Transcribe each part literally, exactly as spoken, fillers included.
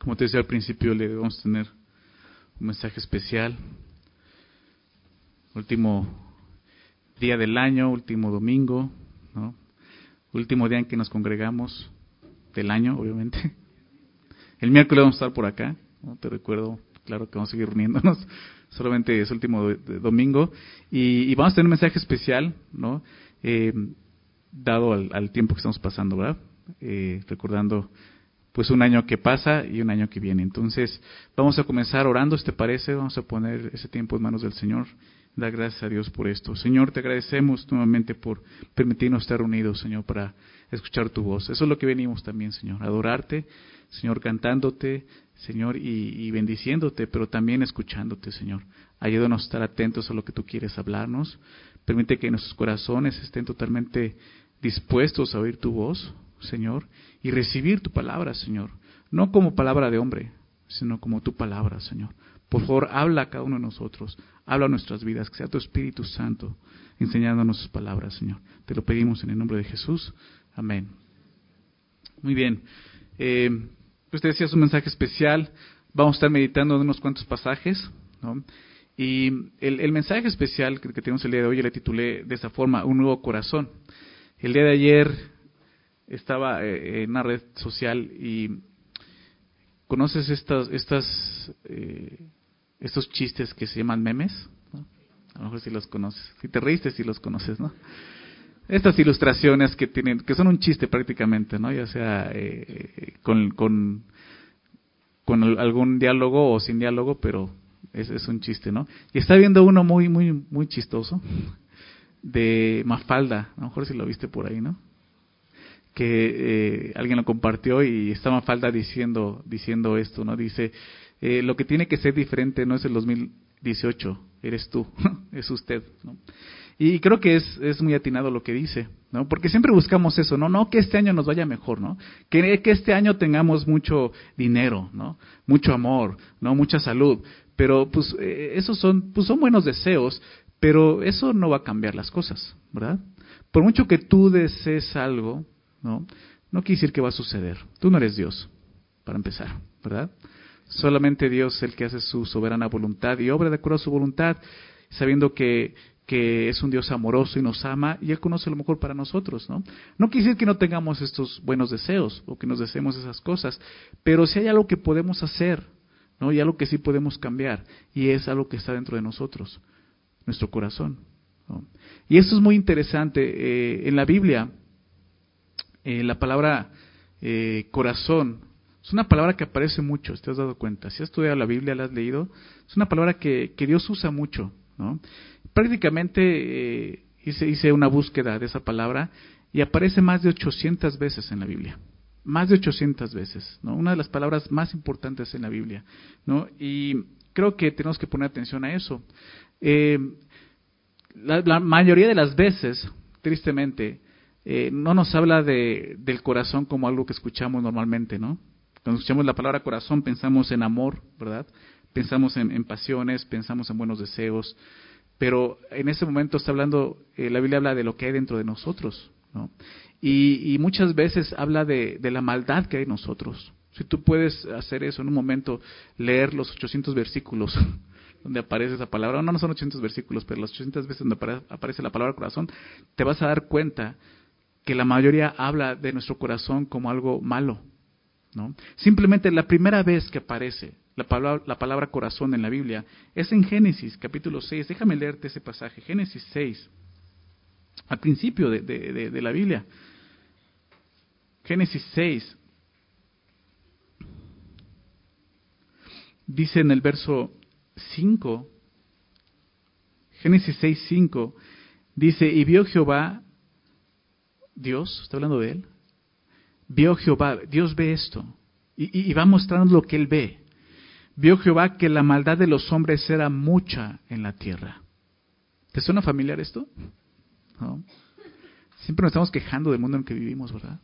Como te decía al principio, le vamos a tener un mensaje especial. Último día del año, último domingo, ¿no? Último día en que nos congregamos del año, obviamente. El miércoles vamos a estar por acá, ¿no? Te recuerdo, claro que vamos a seguir reuniéndonos. Solamente es último do- de- domingo. Y, y vamos a tener un mensaje especial, ¿no? Eh, dado al, al tiempo que estamos pasando, ¿verdad? Eh, recordando pues un año que pasa y un año que viene. Entonces, vamos a comenzar orando, ¿te parece? Vamos a poner ese tiempo en manos del Señor. Da gracias a Dios por esto. Señor, te agradecemos nuevamente por permitirnos estar unidos, Señor, para escuchar tu voz. Eso es lo que venimos también, Señor, adorarte, Señor, cantándote, Señor, y, y bendiciéndote, pero también escuchándote, Señor. Ayúdanos a estar atentos a lo que tú quieres hablarnos. Permite que nuestros corazones estén totalmente dispuestos a oír tu voz, Señor, y recibir tu palabra, Señor. No como palabra de hombre, sino como tu palabra, Señor. Por favor, habla a cada uno de nosotros, habla a nuestras vidas, que sea tu Espíritu Santo enseñándonos sus palabras, Señor. Te lo pedimos en el nombre de Jesús. Amén. Muy bien. Eh, usted decía su mensaje especial. Vamos a estar meditando en unos cuantos pasajes, ¿no? Y el, el mensaje especial que, que tenemos el día de hoy, yo le titulé de esa forma, Un nuevo corazón. El día de ayer estaba eh, en una red social y ¿conoces estas, estas, eh, estos chistes que se llaman memes? ¿No? A lo mejor si los conoces. Si te reíste, si los conoces, ¿no? Estas ilustraciones que tienen, que son un chiste prácticamente, ¿no? Ya sea eh, con, con, con algún diálogo o sin diálogo, pero es, es un chiste, ¿no? Y está viendo uno muy, muy, muy chistoso de Mafalda. A lo mejor si lo viste por ahí, ¿no? Que eh, alguien lo compartió y está Mafalda diciendo diciendo esto, ¿no? Dice, eh, lo que tiene que ser diferente no es el dos mil dieciocho, eres tú, es usted, ¿no? Y creo que es, es muy atinado lo que dice, ¿no? Porque siempre buscamos eso, ¿no? No que este año nos vaya mejor, ¿no? Que, que este año tengamos mucho dinero, ¿no? Mucho amor, ¿no? Mucha salud. Pero pues eh, esos son, pues son buenos deseos, pero eso no va a cambiar las cosas, ¿verdad? Por mucho que tú desees algo, ¿no? No quiere decir que va a suceder. Tú no eres Dios, para empezar, ¿verdad? Solamente Dios es el que hace su soberana voluntad y obra de acuerdo a su voluntad, sabiendo que, que es un Dios amoroso y nos ama y Él conoce lo mejor para nosotros, ¿no? No quiere decir que no tengamos estos buenos deseos o que nos deseemos esas cosas, pero si hay algo que podemos hacer, ¿no? Y algo que sí podemos cambiar, y es algo que está dentro de nosotros, nuestro corazón, ¿no? Y esto es muy interesante. Eh, en la Biblia, Eh, la palabra eh, corazón es una palabra que aparece mucho, si te has dado cuenta. Si has estudiado la Biblia, la has leído, es una palabra que, que Dios usa mucho, ¿no? Prácticamente eh, hice, hice una búsqueda de esa palabra y aparece más de ochocientas veces en la Biblia. Más de ochocientas veces, ¿no? Una de las palabras más importantes en la Biblia, ¿no? Y creo que tenemos que poner atención a eso. Eh, la, la mayoría de las veces, tristemente, Eh, no nos habla de, del corazón como algo que escuchamos normalmente, ¿no? Cuando escuchamos la palabra corazón pensamos en amor, ¿verdad? Pensamos en, en pasiones, pensamos en buenos deseos, pero en ese momento está hablando, eh, la Biblia habla de lo que hay dentro de nosotros, ¿no? Y, y muchas veces habla de, de la maldad que hay en nosotros. Si tú puedes hacer eso en un momento, leer los ochocientos versículos donde aparece esa palabra, no, no son ochocientos versículos, pero las ochocientas veces donde apare, aparece la palabra corazón, te vas a dar cuenta que la mayoría habla de nuestro corazón como algo malo, ¿no? Simplemente la primera vez que aparece la palabra, la palabra corazón en la Biblia es en Génesis, capítulo seis. Déjame leerte ese pasaje, Génesis seis, al principio de, de, de, de la Biblia. Génesis seis, dice en el verso cinco, Génesis seis, cinco, dice, y vio Jehová, Dios, está hablando de él, vio Jehová, Dios ve esto, y, y, y va mostrando lo que él ve. Vio Jehová que la maldad de los hombres era mucha en la tierra. ¿Te suena familiar esto? ¿No? Siempre nos estamos quejando del mundo en que vivimos, ¿verdad?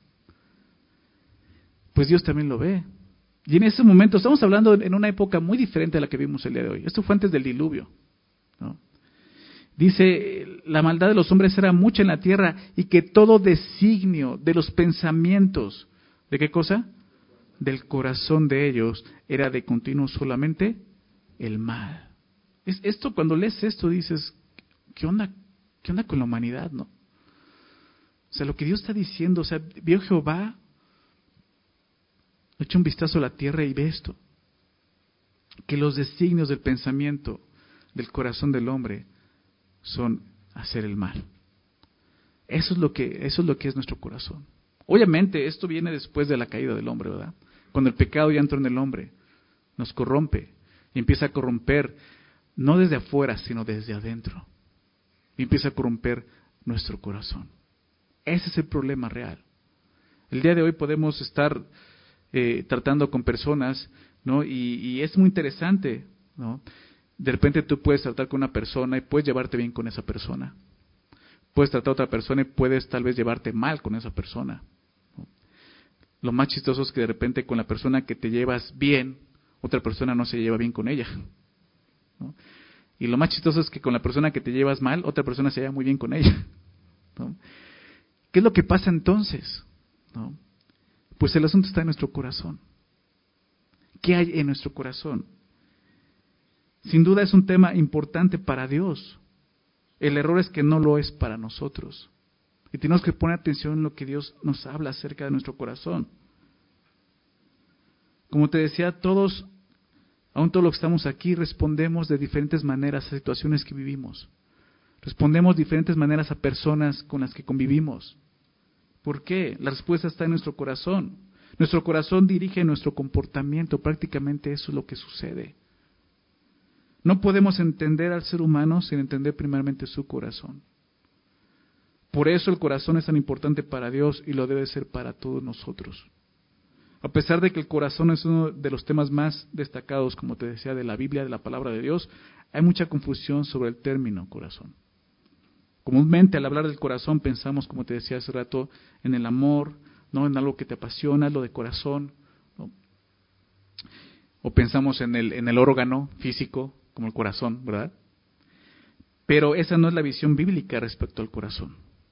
Pues Dios también lo ve. Y en ese momento, estamos hablando en una época muy diferente a la que vivimos el día de hoy. Esto fue antes del diluvio, ¿no? Dice, la maldad de los hombres era mucha en la tierra y que todo designio de los pensamientos, ¿de qué cosa? del corazón de ellos era de continuo solamente el mal. Es, esto, cuando lees esto dices, ¿qué onda, qué onda con la humanidad, no? O sea, lo que Dios está diciendo, o sea, vio Jehová, echa un vistazo a la tierra y ve esto, que los designios del pensamiento del corazón del hombre son hacer el mal. Eso es lo que, eso es lo que es nuestro corazón. Obviamente, esto viene después de la caída del hombre, ¿verdad? Cuando el pecado ya entró en el hombre, nos corrompe y empieza a corromper, no desde afuera, sino desde adentro. Y empieza a corromper nuestro corazón. Ese es el problema real. El día de hoy podemos estar eh, tratando con personas, ¿no? Y, y es muy interesante, ¿no? De repente tú puedes tratar con una persona y puedes llevarte bien con esa persona. Puedes tratar a otra persona y puedes tal vez llevarte mal con esa persona, ¿no? Lo más chistoso es que de repente con la persona que te llevas bien, otra persona no se lleva bien con ella, ¿no? Y lo más chistoso es que con la persona que te llevas mal, otra persona se lleva muy bien con ella, ¿no? ¿Qué es lo que pasa entonces? ¿No? Pues el asunto está en nuestro corazón. ¿Qué hay en nuestro corazón? Sin duda es un tema importante para Dios. El error es que no lo es para nosotros. Y tenemos que poner atención en lo que Dios nos habla acerca de nuestro corazón. Como te decía, todos, aún todos los que estamos aquí, respondemos de diferentes maneras a situaciones que vivimos. Respondemos de diferentes maneras a personas con las que convivimos. ¿Por qué? La respuesta está en nuestro corazón. Nuestro corazón dirige nuestro comportamiento, prácticamente eso es lo que sucede. No podemos entender al ser humano sin entender primeramente su corazón. Por eso el corazón es tan importante para Dios y lo debe ser para todos nosotros. A pesar de que el corazón es uno de los temas más destacados, como te decía, de la Biblia, de la palabra de Dios, hay mucha confusión sobre el término corazón. Comúnmente al hablar del corazón pensamos, como te decía hace rato, en el amor, ¿no? En algo que te apasiona, lo de corazón, ¿no? O pensamos en el, en el órgano físico, como el corazón, ¿verdad? Pero esa no es la visión bíblica respecto al corazón.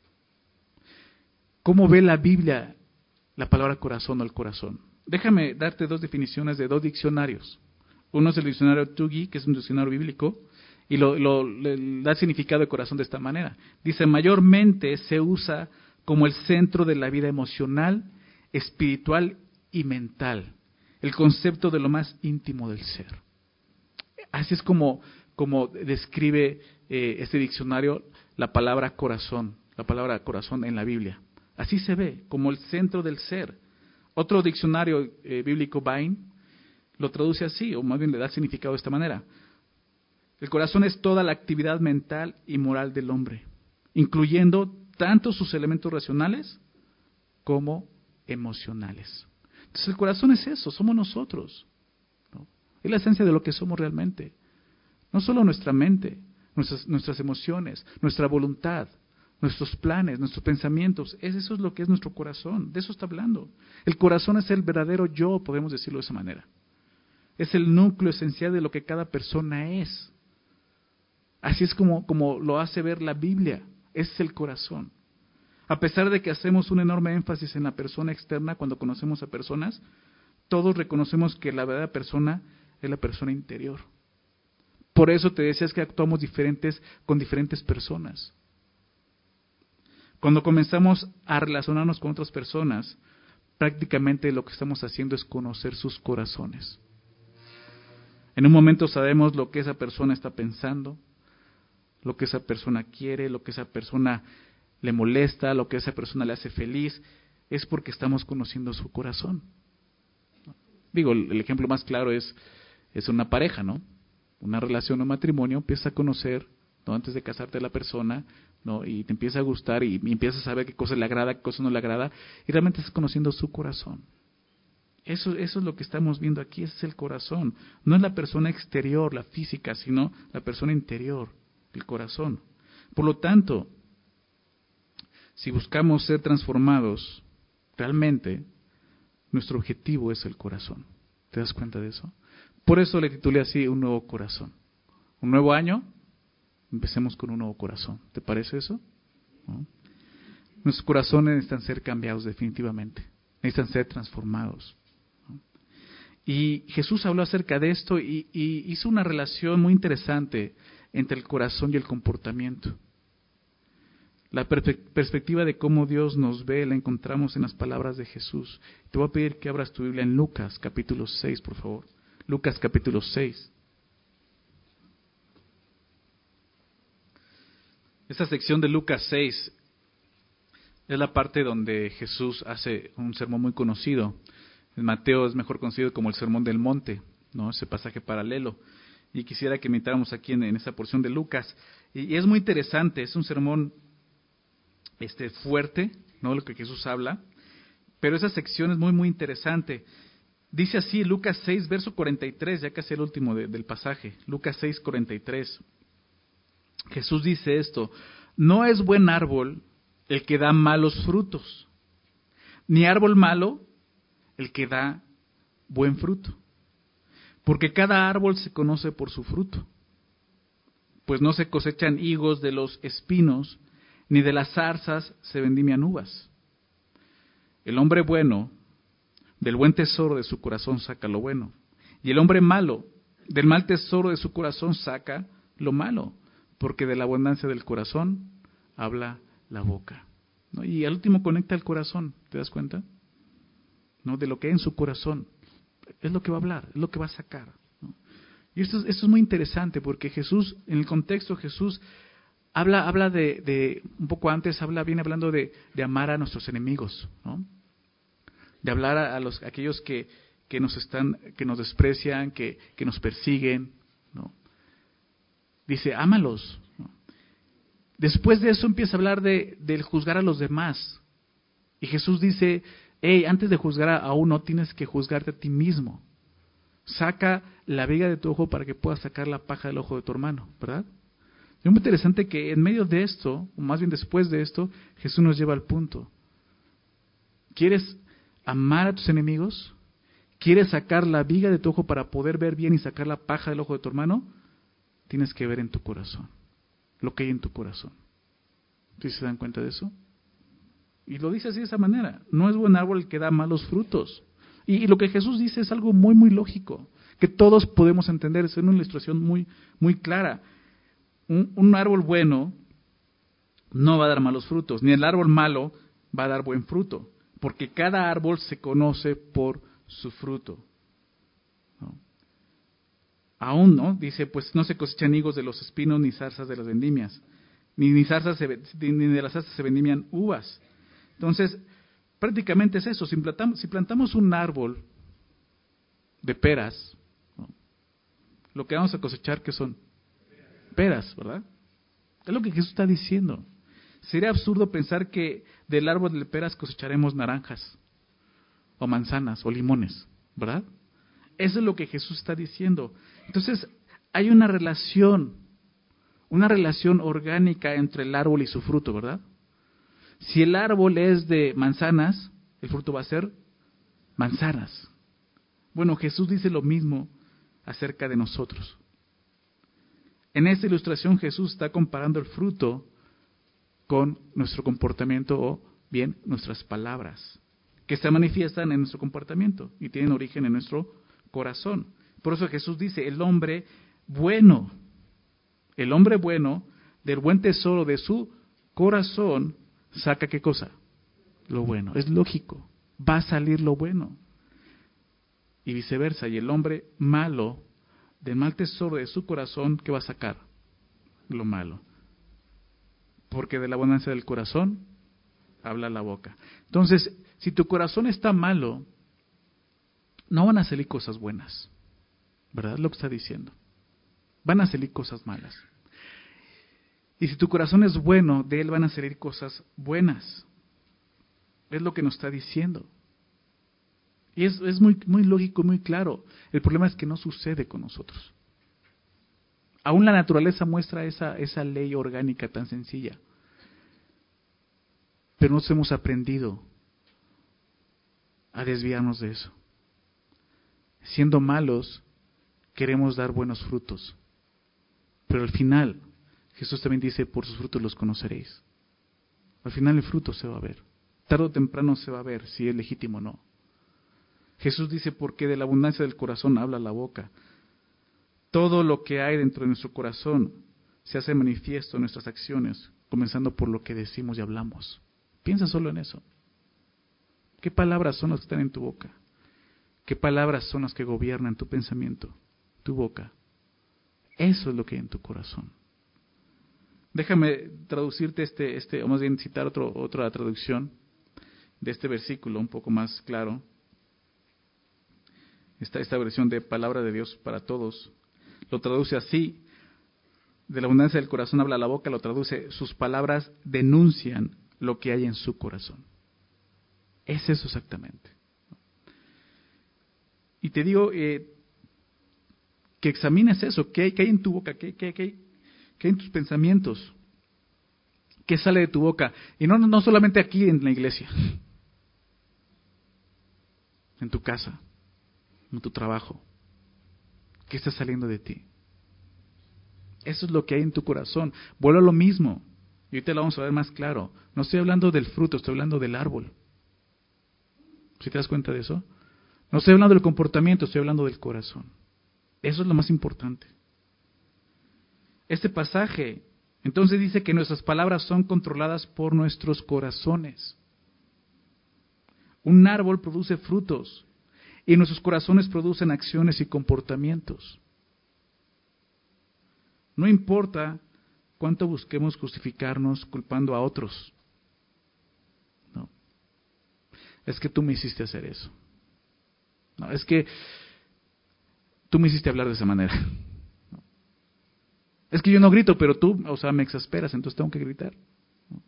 ¿Cómo ve la Biblia la palabra corazón o el corazón? Déjame darte dos definiciones de dos diccionarios. Uno es el diccionario Tuggy, que es un diccionario bíblico, y lo, lo, le da significado de corazón de esta manera. Dice, mayormente se usa como el centro de la vida emocional, espiritual y mental. El concepto de lo más íntimo del ser. Así es como, como describe eh, este diccionario la palabra corazón, la palabra corazón en la Biblia. Así se ve, como el centro del ser. Otro diccionario eh, bíblico, Vine, lo traduce así, o más bien le da significado de esta manera. El corazón es toda la actividad mental y moral del hombre, incluyendo tanto sus elementos racionales como emocionales. Entonces el corazón es eso, somos nosotros, ¿no? Es la esencia de lo que somos realmente. No solo nuestra mente, nuestras, nuestras emociones, nuestra voluntad, nuestros planes, nuestros pensamientos, es, eso es lo que es nuestro corazón, de eso está hablando. El corazón es el verdadero yo, podemos decirlo de esa manera. Es el núcleo esencial de lo que cada persona es. Así es como, como lo hace ver la Biblia, es el corazón. A pesar de que hacemos un enorme énfasis en la persona externa cuando conocemos a personas, todos reconocemos que la verdadera persona es la persona interior. Por eso te decías que actuamos diferentes con diferentes personas. Cuando comenzamos a relacionarnos con otras personas, prácticamente lo que estamos haciendo es conocer sus corazones. En un momento sabemos lo que esa persona está pensando, lo que esa persona quiere, lo que esa persona le molesta, lo que esa persona le hace feliz, es porque estamos conociendo su corazón. Digo, el ejemplo más claro es, es una pareja, ¿no? Una relación o matrimonio, empiezas a conocer, ¿no? Antes de casarte a la persona, ¿no? Y te empieza a gustar y, y empiezas a saber qué cosa le agrada, qué cosa no le agrada, y realmente estás conociendo su corazón. Eso, eso es lo que estamos viendo aquí, ese es el corazón. No es la persona exterior, la física, sino la persona interior, el corazón. Por lo tanto, si buscamos ser transformados, realmente, nuestro objetivo es el corazón. ¿Te das cuenta de eso? Por eso le titulé así, un nuevo corazón. Un nuevo año, empecemos con un nuevo corazón. ¿Te parece eso? ¿No? Nuestros corazones necesitan ser cambiados definitivamente. Necesitan ser transformados, ¿no? Y Jesús habló acerca de esto y, y hizo una relación muy interesante entre el corazón y el comportamiento. La perspectiva de cómo Dios nos ve la encontramos en las palabras de Jesús. Te voy a pedir que abras tu Biblia en Lucas capítulo seis, por favor. Lucas capítulo seis. Esta sección de Lucas seis es la parte donde Jesús hace un sermón muy conocido. En Mateo es mejor conocido como el Sermón del Monte, ¿no? Ese pasaje paralelo. Y quisiera que meditáramos aquí en, en esa porción de Lucas. Y, y es muy interesante, es un sermón este, fuerte, ¿no? Lo que Jesús habla. Pero esa sección es muy, muy interesante. Dice así, Lucas seis, verso cuarenta y tres, ya casi el último de, del pasaje. Lucas seis, cuarenta y tres. Jesús dice esto: no es buen árbol el que da malos frutos, ni árbol malo el que da buen fruto. Porque cada árbol se conoce por su fruto. Pues no se cosechan higos de los espinos, ni de las zarzas se vendimian uvas. El hombre bueno, del buen tesoro de su corazón saca lo bueno. Y el hombre malo, del mal tesoro de su corazón saca lo malo. Porque de la abundancia del corazón habla la boca. ¿No? Y al último conecta el corazón, ¿te das cuenta? ¿No? De lo que hay en su corazón. Es lo que va a hablar, es lo que va a sacar, ¿no? Y esto es, esto es muy interesante porque Jesús, en el contexto Jesús habla, habla de, de, un poco antes, habla, viene hablando de, de amar a nuestros enemigos, ¿no? De hablar a, a los a aquellos que, que nos están, que nos desprecian, que, que nos persiguen, ¿no? Dice, ámalos, ¿no? Después de eso empieza a hablar de, del juzgar a los demás. Y Jesús dice, hey, antes de juzgar a uno, tienes que juzgarte a ti mismo. Saca la viga de tu ojo para que puedas sacar la paja del ojo de tu hermano, ¿verdad? Es muy interesante que en medio de esto, o más bien después de esto, Jesús nos lleva al punto. ¿Quieres amar a tus enemigos? ¿Quieres sacar la viga de tu ojo para poder ver bien y sacar la paja del ojo de tu hermano? Tienes que ver en tu corazón, lo que hay en tu corazón. ¿Sí se dan cuenta de eso? Y lo dice así de esa manera. No es buen árbol el que da malos frutos. Y, y lo que Jesús dice es algo muy, muy lógico, que todos podemos entender. Es una ilustración muy, muy clara. Un, un árbol bueno no va a dar malos frutos, ni el árbol malo va a dar buen fruto, porque cada árbol se conoce por su fruto. ¿No? Aún, ¿no? Dice, pues no se cosechan higos de los espinos, ni zarzas de las vendimias, ni, ni, zarzas se, ni de las zarzas se vendimian uvas. Entonces, prácticamente es eso. Si plantamos, si plantamos un árbol de peras, ¿no? Lo que vamos a cosechar, ¿qué son? Peras, ¿verdad? Es lo que Jesús está diciendo. Sería absurdo pensar que del árbol de peras cosecharemos naranjas, o manzanas, o limones, ¿verdad? Eso es lo que Jesús está diciendo. Entonces, hay una relación, una relación orgánica entre el árbol y su fruto, ¿verdad? Si el árbol es de manzanas, el fruto va a ser manzanas. Bueno, Jesús dice lo mismo acerca de nosotros. En esta ilustración Jesús está comparando el fruto con nuestro comportamiento o bien nuestras palabras, que se manifiestan en nuestro comportamiento y tienen origen en nuestro corazón. Por eso Jesús dice, el hombre bueno, el hombre bueno del buen tesoro de su corazón saca ¿qué cosa? Lo bueno. Es lógico. Va a salir lo bueno. Y viceversa. Y el hombre malo, del mal tesoro de su corazón, ¿qué va a sacar? Lo malo. Porque de la abundancia del corazón habla la boca. Entonces, si tu corazón está malo, no van a salir cosas buenas. ¿Verdad? Es lo que está diciendo. Van a salir cosas malas. Y si tu corazón es bueno, de él van a salir cosas buenas. Es lo que nos está diciendo. Y es, es muy, muy lógico, muy claro. El problema es que no sucede con nosotros. Aún la naturaleza muestra esa, esa ley orgánica tan sencilla. Pero nos hemos aprendido a desviarnos de eso. Siendo malos, queremos dar buenos frutos. Pero al final, Jesús también dice, por sus frutos los conoceréis. Al final el fruto se va a ver. Tarde o temprano se va a ver si es legítimo o no. Jesús dice, porque de la abundancia del corazón habla la boca. Todo lo que hay dentro de nuestro corazón se hace manifiesto en nuestras acciones, comenzando por lo que decimos y hablamos. Piensa solo en eso. ¿Qué palabras son las que están en tu boca? ¿Qué palabras son las que gobiernan tu pensamiento, tu boca? Eso es lo que hay en tu corazón. Déjame traducirte este, este o más bien citar otro, otra traducción de este versículo un poco más claro. Esta, esta versión de Palabra de Dios para Todos lo traduce así: de la abundancia del corazón habla la boca, lo traduce, sus palabras denuncian lo que hay en su corazón. Es eso exactamente. Y te digo eh, que examines eso, ¿qué hay, qué hay en tu boca? ¿Qué, qué, qué, qué hay en tus pensamientos? ¿Qué sale de tu boca? Y no, no solamente aquí en la iglesia, en tu casa, en tu trabajo. ¿Qué está saliendo de ti? Eso es lo que hay en tu corazón. Vuelvo a lo mismo. Y ahorita lo vamos a ver más claro. No estoy hablando del fruto, estoy hablando del árbol. ¿Sí te das cuenta de eso? No estoy hablando del comportamiento, estoy hablando del corazón. Eso es lo más importante. Este pasaje, entonces, dice que nuestras palabras son controladas por nuestros corazones. Un árbol produce frutos y nuestros corazones producen acciones y comportamientos. No importa cuánto busquemos justificarnos culpando a otros. No. Es que tú me hiciste hacer eso. No, es que tú me hiciste hablar de esa manera. No. Es que yo no grito, pero tú, o sea, me exasperas, entonces tengo que gritar. No.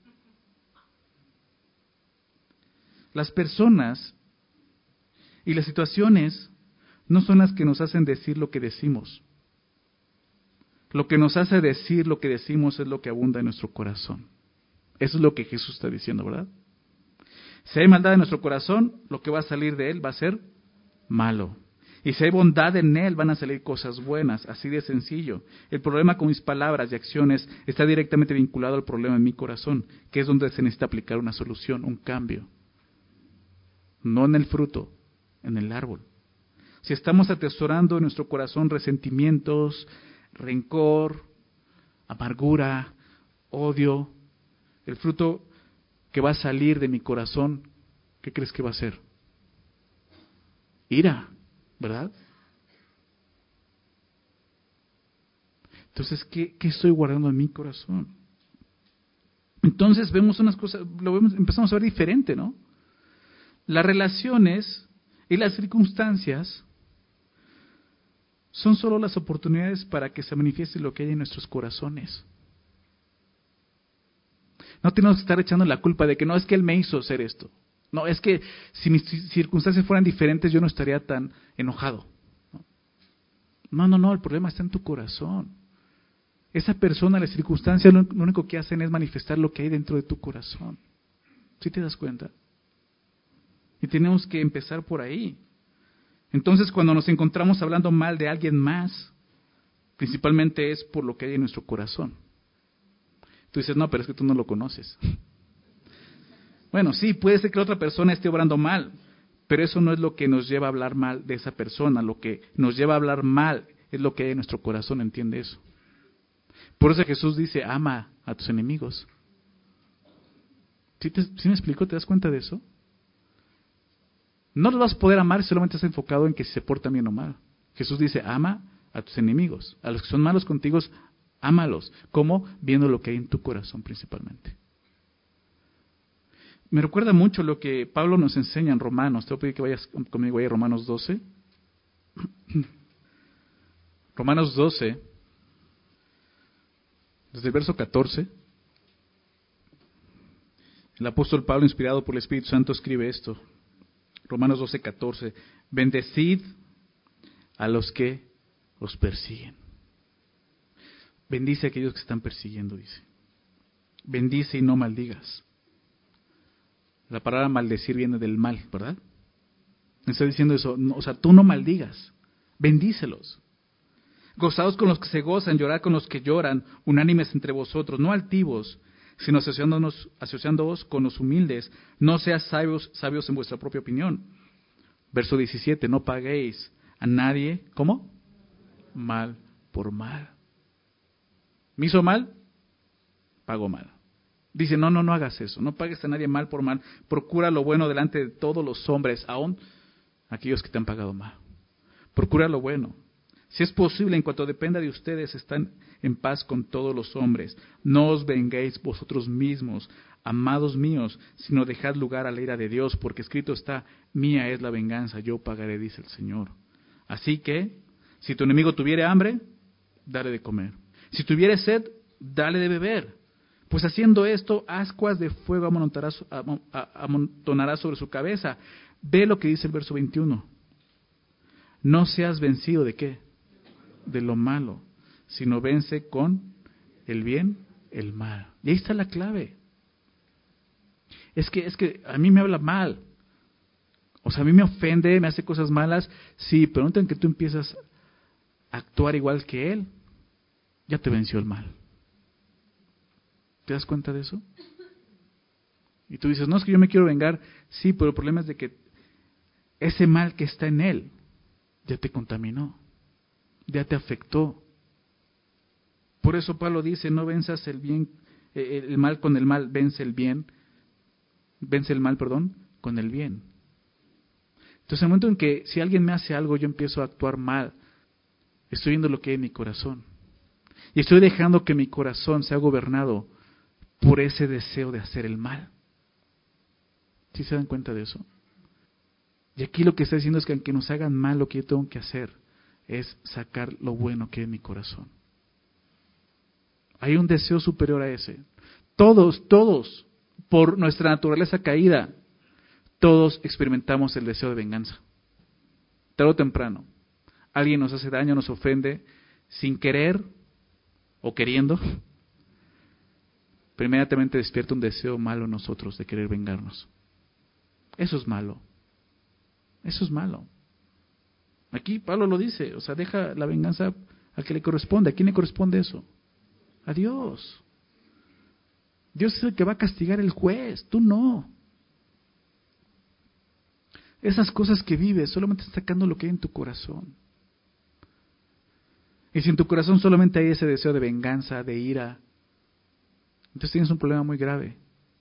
Las personas y las situaciones no son las que nos hacen decir lo que decimos. Lo que nos hace decir lo que decimos es lo que abunda en nuestro corazón. Eso es lo que Jesús está diciendo, ¿verdad? Si hay maldad en nuestro corazón, lo que va a salir de él va a ser malo. Y si hay bondad en él, van a salir cosas buenas, así de sencillo. El problema con mis palabras y acciones está directamente vinculado al problema en mi corazón, que es donde se necesita aplicar una solución, un cambio. No en el fruto, en el árbol. Si estamos atesorando en nuestro corazón resentimientos, rencor, amargura, odio, el fruto que va a salir de mi corazón, ¿qué crees que va a ser? Ira, ¿verdad? Entonces, ¿qué, qué estoy guardando en mi corazón? Entonces vemos unas cosas, lo vemos, empezamos a ver diferente, ¿no? Las relaciones y las circunstancias son solo las oportunidades para que se manifieste lo que hay en nuestros corazones. No tenemos que estar echando la culpa de que no, es que él me hizo hacer esto. No, es que si mis circunstancias fueran diferentes yo no estaría tan enojado. No, no, no, el problema está en tu corazón. Esa persona, las circunstancias, lo, lo único que hacen es manifestar lo que hay dentro de tu corazón. ¿Sí te das cuenta? Y tenemos que empezar por ahí. Entonces, cuando nos encontramos hablando mal de alguien más, principalmente es por lo que hay en nuestro corazón. Tú dices, no, pero es que tú no lo conoces. Bueno, sí, puede ser que la otra persona esté obrando mal, pero eso no es lo que nos lleva a hablar mal de esa persona. Lo que nos lleva a hablar mal es lo que hay en nuestro corazón, ¿entiende eso? Por eso Jesús dice, ama a tus enemigos. ¿Sí, te, ¿sí me explico? ¿Te das cuenta de eso? No los vas a poder amar si solamente estás enfocado en que si se portan bien o mal. Jesús dice, ama a tus enemigos. A los que son malos contigo, ámalos. ¿Cómo? Viendo lo que hay en tu corazón principalmente. Me recuerda mucho lo que Pablo nos enseña en Romanos. Te voy a pedir que vayas conmigo ahí a Romanos doce. Romanos doce, desde el verso catorce. El apóstol Pablo, inspirado por el Espíritu Santo, escribe esto. Romanos doce, catorce. Bendecid a los que os persiguen. Bendice a aquellos que están persiguiendo, dice. Bendice y no maldigas. La palabra maldecir viene del mal, ¿verdad? Me está diciendo eso. No, o sea, tú no maldigas. Bendícelos. Gozaos con los que se gozan, llorad con los que lloran, unánimes entre vosotros, no altivos, sino asociándonos, asociándoos con los humildes. No seas sabios, sabios en vuestra propia opinión. Verso diecisiete, no paguéis a nadie, ¿cómo? Mal por mal. ¿Me hizo mal? Pago mal. Dice, no, no, no hagas eso. No pagues a nadie mal por mal. Procura lo bueno delante de todos los hombres, aún aquellos que te han pagado mal. Procura lo bueno. Si es posible, en cuanto dependa de ustedes, están en paz con todos los hombres. No os venguéis vosotros mismos, amados míos, sino dejad lugar a la ira de Dios, porque escrito está, mía es la venganza, yo pagaré, dice el Señor. Así que, si tu enemigo tuviere hambre, dale de comer. Si tuviere sed, dale de beber. Pues haciendo esto, ascuas de fuego amontonará, amontonará sobre su cabeza. Ve lo que dice el verso veintiuno. No seas vencido ¿de qué? De lo malo, sino vence con el bien el mal. Y ahí está la clave. Es que, es que a mí me habla mal. O sea, a mí me ofende, me hace cosas malas. Sí, pero no tan que tú empiezas a actuar igual que él, ya te venció el mal. ¿Te das cuenta de eso? Y tú dices, no, es que yo me quiero vengar. Sí, pero el problema es de que ese mal que está en él ya te contaminó, ya te afectó. Por eso Pablo dice, no venzas el bien, el mal con el mal, vence el bien, vence el mal, perdón, con el bien. Entonces, en el momento en que si alguien me hace algo, yo empiezo a actuar mal, estoy viendo lo que hay en mi corazón. Y estoy dejando que mi corazón sea gobernado por ese deseo de hacer el mal. ¿Sí se dan cuenta de eso? Y aquí lo que está diciendo es que aunque nos hagan mal, lo que yo tengo que hacer es sacar lo bueno que hay en mi corazón. Hay un deseo superior a ese. Todos, todos, por nuestra naturaleza caída, todos experimentamos el deseo de venganza. Tarde o temprano. Alguien nos hace daño, nos ofende, sin querer o queriendo. Pero inmediatamente despierta un deseo malo en nosotros de querer vengarnos. Eso es malo. Eso es malo. Aquí Pablo lo dice, o sea, deja la venganza al que le corresponde. ¿A quién le corresponde eso? A Dios. Dios es el que va a castigar, el juez, tú no. Esas cosas que vives solamente están sacando lo que hay en tu corazón. Y si en tu corazón solamente hay ese deseo de venganza, de ira, entonces tienes un problema muy grave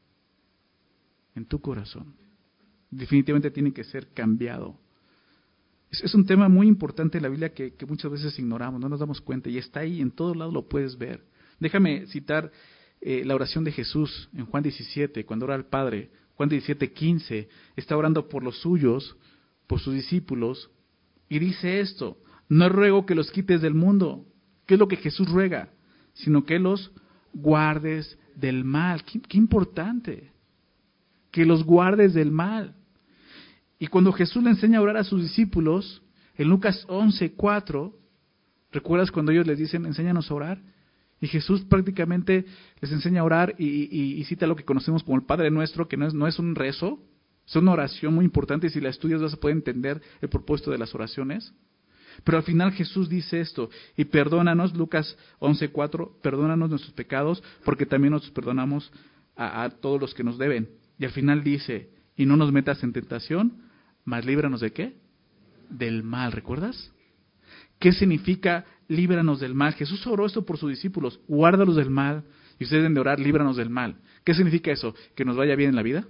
en tu corazón. Definitivamente tiene que ser cambiado. Es, es un tema muy importante en la Biblia que, que muchas veces ignoramos, no nos damos cuenta, y está ahí, en todo lado lo puedes ver. Déjame citar eh, la oración de Jesús en Juan diecisiete, cuando ora al Padre. Juan diecisiete, quince, está orando por los suyos, por sus discípulos, y dice esto: no ruego que los quites del mundo. ¿Qué es lo que Jesús ruega? Sino que los guardes del mal. Qué, qué importante. Que los guardes del mal. Y cuando Jesús le enseña a orar a sus discípulos, en Lucas once, cuatro, ¿recuerdas cuando ellos les dicen, enséñanos a orar? Y Jesús prácticamente les enseña a orar y, y, y cita lo que conocemos como el Padre Nuestro, que no es, no es un rezo, es una oración muy importante, y si la estudias vas a poder entender el propósito de las oraciones. Pero al final Jesús dice esto: y perdónanos, Lucas once, cuatro, perdónanos nuestros pecados, porque también nosotros perdonamos a, a todos los que nos deben. Y al final dice, y no nos metas en tentación, mas líbranos ¿de qué? Del mal, ¿recuerdas? ¿Qué significa líbranos del mal? Jesús oró esto por sus discípulos, guárdalos del mal, y ustedes deben de orar, líbranos del mal. ¿Qué significa eso? ¿Que nos vaya bien en la vida?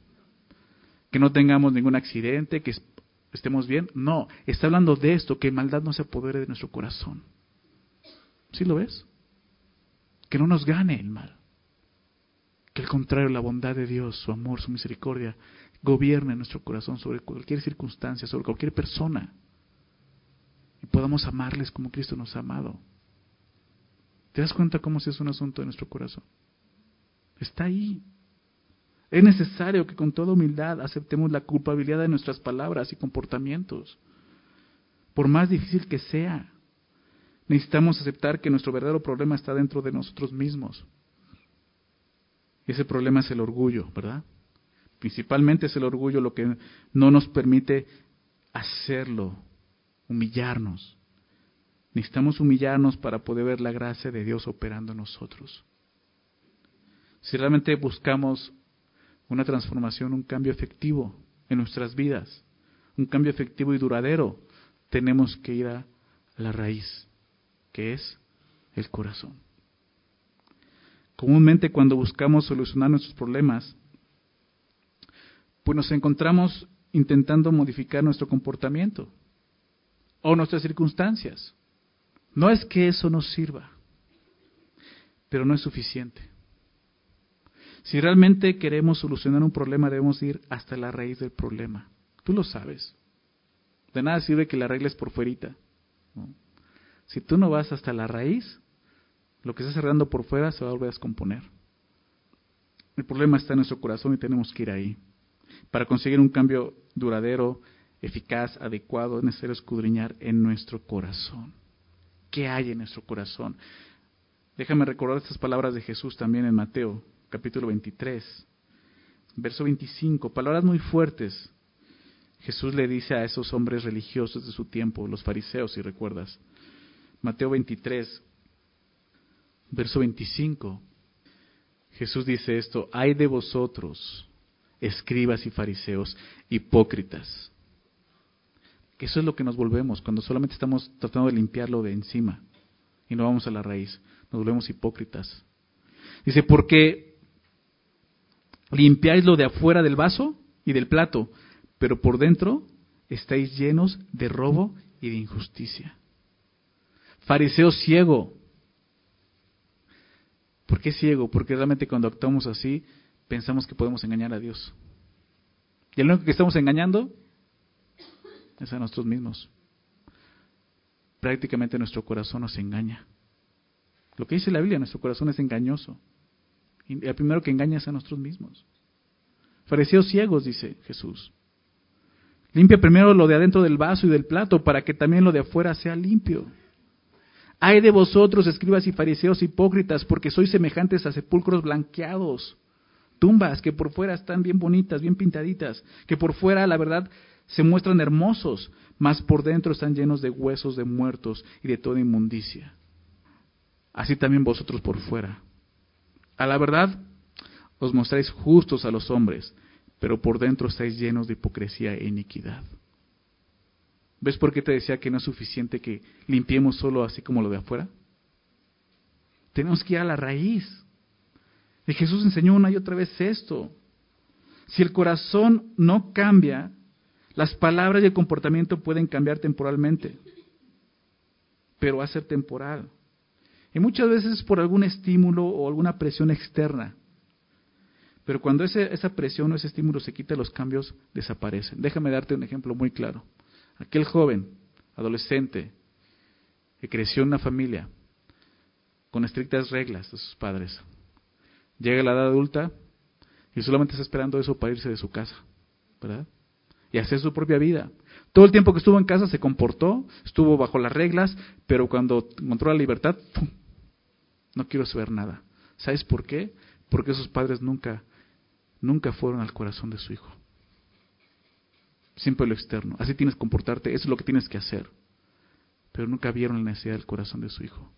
¿Que no tengamos ningún accidente? ¿Que estemos bien? No, está hablando de esto, que maldad no se apodere de nuestro corazón. ¿Sí lo ves? Que no nos gane el mal. Que al contrario, la bondad de Dios, su amor, su misericordia, gobierne nuestro corazón sobre cualquier circunstancia, sobre cualquier persona. Y podamos amarles como Cristo nos ha amado. ¿Te das cuenta cómo si es un asunto de nuestro corazón? Está ahí. Es necesario que con toda humildad aceptemos la culpabilidad de nuestras palabras y comportamientos. Por más difícil que sea, necesitamos aceptar que nuestro verdadero problema está dentro de nosotros mismos. Y ese problema es el orgullo, ¿verdad? Principalmente es el orgullo lo que no nos permite hacerlo, humillarnos. Necesitamos humillarnos para poder ver la gracia de Dios operando en nosotros. Si realmente buscamos una transformación, un cambio efectivo en nuestras vidas, un cambio efectivo y duradero, tenemos que ir a la raíz, que es el corazón. Comúnmente cuando buscamos solucionar nuestros problemas, pues nos encontramos intentando modificar nuestro comportamiento o nuestras circunstancias. No es que eso nos sirva, pero no es suficiente. Si realmente queremos solucionar un problema, debemos ir hasta la raíz del problema. Tú lo sabes. De nada sirve que la arregles por fuerita, ¿no? Si tú no vas hasta la raíz, lo que estás arreglando por fuera se va a volver a descomponer. El problema está en nuestro corazón y tenemos que ir ahí. Para conseguir un cambio duradero, eficaz, adecuado, es necesario escudriñar en nuestro corazón. ¿Qué hay en nuestro corazón? Déjame recordar estas palabras de Jesús también en Mateo, capítulo veintitrés, verso veinticinco, palabras muy fuertes. Jesús le dice a esos hombres religiosos de su tiempo, los fariseos, si recuerdas. Mateo veintitrés, verso veinticinco. Jesús dice esto: ay de vosotros, escribas y fariseos, hipócritas. Que eso es lo que nos volvemos cuando solamente estamos tratando de limpiarlo de encima y no vamos a la raíz. Nos volvemos hipócritas. Dice, porque limpiáis lo de afuera del vaso y del plato, pero por dentro estáis llenos de robo y de injusticia. Fariseo ciego. ¿Por qué ciego? Porque realmente cuando actuamos así, pensamos que podemos engañar a Dios. Y el único que estamos engañando es a nosotros mismos. Prácticamente nuestro corazón nos engaña. Lo que dice la Biblia, nuestro corazón es engañoso. Y el primero que engaña es a nosotros mismos. Fariseos ciegos, dice Jesús. Limpia primero lo de adentro del vaso y del plato, para que también lo de afuera sea limpio. Ay de vosotros, escribas y fariseos hipócritas, porque sois semejantes a sepulcros blanqueados, tumbas que por fuera están bien bonitas, bien pintaditas, que por fuera, la verdad, se muestran hermosos, mas por dentro están llenos de huesos de muertos y de toda inmundicia. Así también vosotros por fuera. A la verdad, os mostráis justos a los hombres, pero por dentro estáis llenos de hipocresía e iniquidad. ¿Ves por qué te decía que no es suficiente que limpiemos solo así como lo de afuera? Tenemos que ir a la raíz. Y Jesús enseñó una y otra vez esto. Si el corazón no cambia, las palabras y el comportamiento pueden cambiar temporalmente, pero va a ser temporal. Y muchas veces es por algún estímulo o alguna presión externa. Pero cuando ese, esa presión o ese estímulo se quita, los cambios desaparecen. Déjame darte un ejemplo muy claro. Aquel joven, adolescente, que creció en una familia con estrictas reglas de sus padres, llega a la edad adulta y solamente está esperando eso para irse de su casa, ¿verdad? Y hacer su propia vida. Todo el tiempo que estuvo en casa se comportó, estuvo bajo las reglas, pero cuando encontró la libertad, ¡pum!, no quiero saber nada. ¿Sabes por qué? Porque esos padres nunca, nunca fueron al corazón de su hijo. Siempre lo externo. Así tienes que comportarte, eso es lo que tienes que hacer. Pero nunca vieron la necesidad del corazón de su hijo.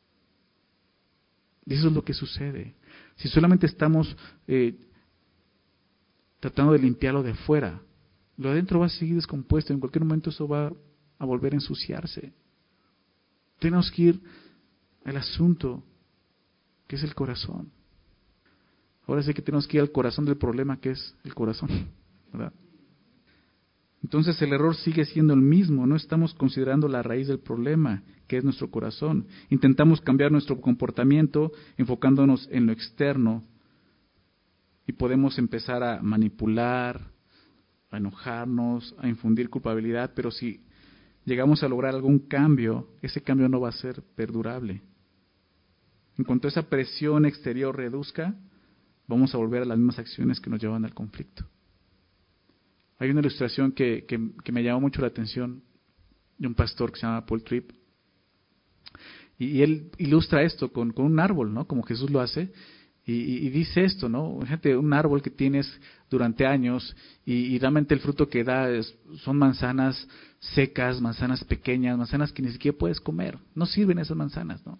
Y eso es lo que sucede. Si solamente estamos eh, tratando de limpiarlo de afuera, lo de adentro va a seguir descompuesto. En cualquier momento eso va a volver a ensuciarse. Tenemos que ir al asunto, que es el corazón. Ahora sí que tenemos que ir al corazón del problema, que es el corazón, ¿verdad? Entonces el error sigue siendo el mismo. No estamos considerando la raíz del problema, que es nuestro corazón. Intentamos cambiar nuestro comportamiento enfocándonos en lo externo y podemos empezar a manipular, a enojarnos, a infundir culpabilidad, pero si llegamos a lograr algún cambio, ese cambio no va a ser perdurable. En cuanto esa presión exterior reduzca, vamos a volver a las mismas acciones que nos llevan al conflicto. Hay una ilustración que, que, que me llamó mucho la atención de un pastor que se llama Paul Tripp, y, y él ilustra esto con, con un árbol, ¿no? Como Jesús lo hace. Y, y dice esto, ¿no? Fíjate, un árbol que tienes durante años y, y realmente el fruto que da es, son manzanas secas, manzanas pequeñas, manzanas que ni siquiera puedes comer. No sirven esas manzanas, ¿no?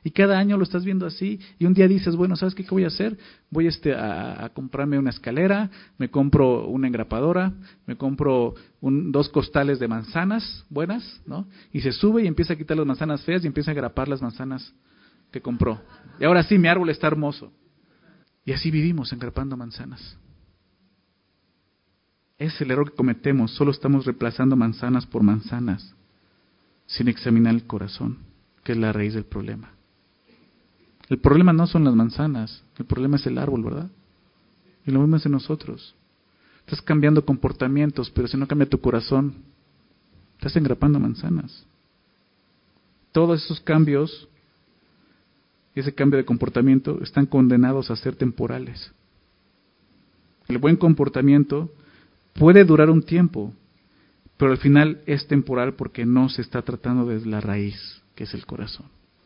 Y cada año lo estás viendo así, y un día dices, bueno, ¿sabes qué, qué voy a hacer? Voy este, a, a comprarme una escalera, me compro una engrapadora, me compro un, dos costales de manzanas buenas, ¿no? Y se sube y empieza a quitar las manzanas feas y empieza a agrapar las manzanas que compró. Y ahora sí, mi árbol está hermoso. Y así vivimos, engrapando manzanas. Ese es el error que cometemos, solo estamos reemplazando manzanas por manzanas, sin examinar el corazón, que es la raíz del problema. El problema no son las manzanas, el problema es el árbol, ¿verdad? Y lo mismo es en nosotros. Estás cambiando comportamientos, pero si no cambia tu corazón, estás engrapando manzanas. Todos esos cambios, ese cambio de comportamiento, están condenados a ser temporales. El buen comportamiento puede durar un tiempo, pero al final es temporal porque no se está tratando desde la raíz, que es el corazón.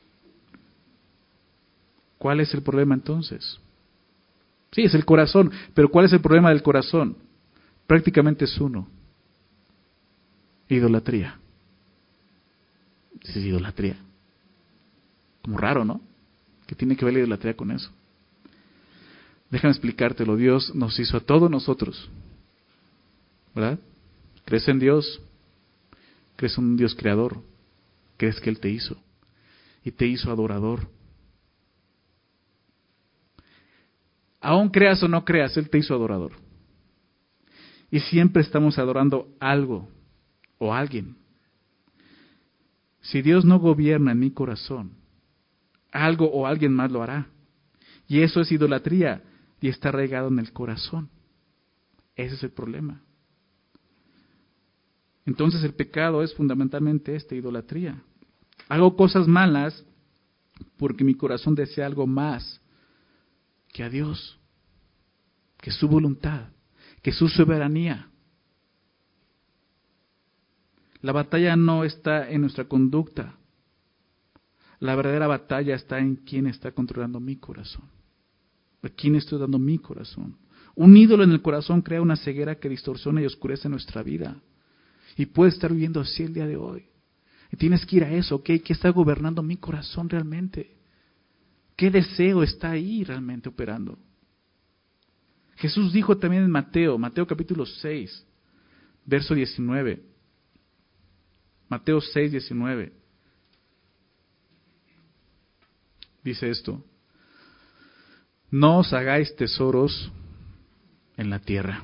¿Cuál es el problema entonces? Sí, es el corazón, pero ¿cuál es el problema del corazón? Prácticamente es uno. Idolatría. Sí, es idolatría. Como raro, ¿no? ¿Qué tiene que ver la idolatría con eso? Déjame explicártelo. Dios nos hizo a todos nosotros, ¿verdad? ¿Crees en Dios? ¿Crees en un Dios creador? ¿Crees que Él te hizo? Y te hizo adorador. Aún creas o no creas, Él te hizo adorador. Y siempre estamos adorando algo o alguien. Si Dios no gobierna en mi corazón, algo o alguien más lo hará. Y eso es idolatría y está arraigado en el corazón. Ese es el problema. Entonces el pecado es fundamentalmente esta idolatría. Hago cosas malas porque mi corazón desea algo más que a Dios, que su voluntad, que su soberanía. La batalla no está en nuestra conducta. La verdadera batalla está en quién está controlando mi corazón. ¿A quién estoy dando mi corazón? Un ídolo en el corazón crea una ceguera que distorsiona y oscurece nuestra vida. Y puedes estar viviendo así el día de hoy. Y tienes que ir a eso, ¿ok? ¿Qué está gobernando mi corazón realmente? ¿Qué deseo está ahí realmente operando? Jesús dijo también en Mateo, Mateo capítulo seis, verso diecinueve. Mateo seis, diecinueve. Dice esto: no os hagáis tesoros en la tierra.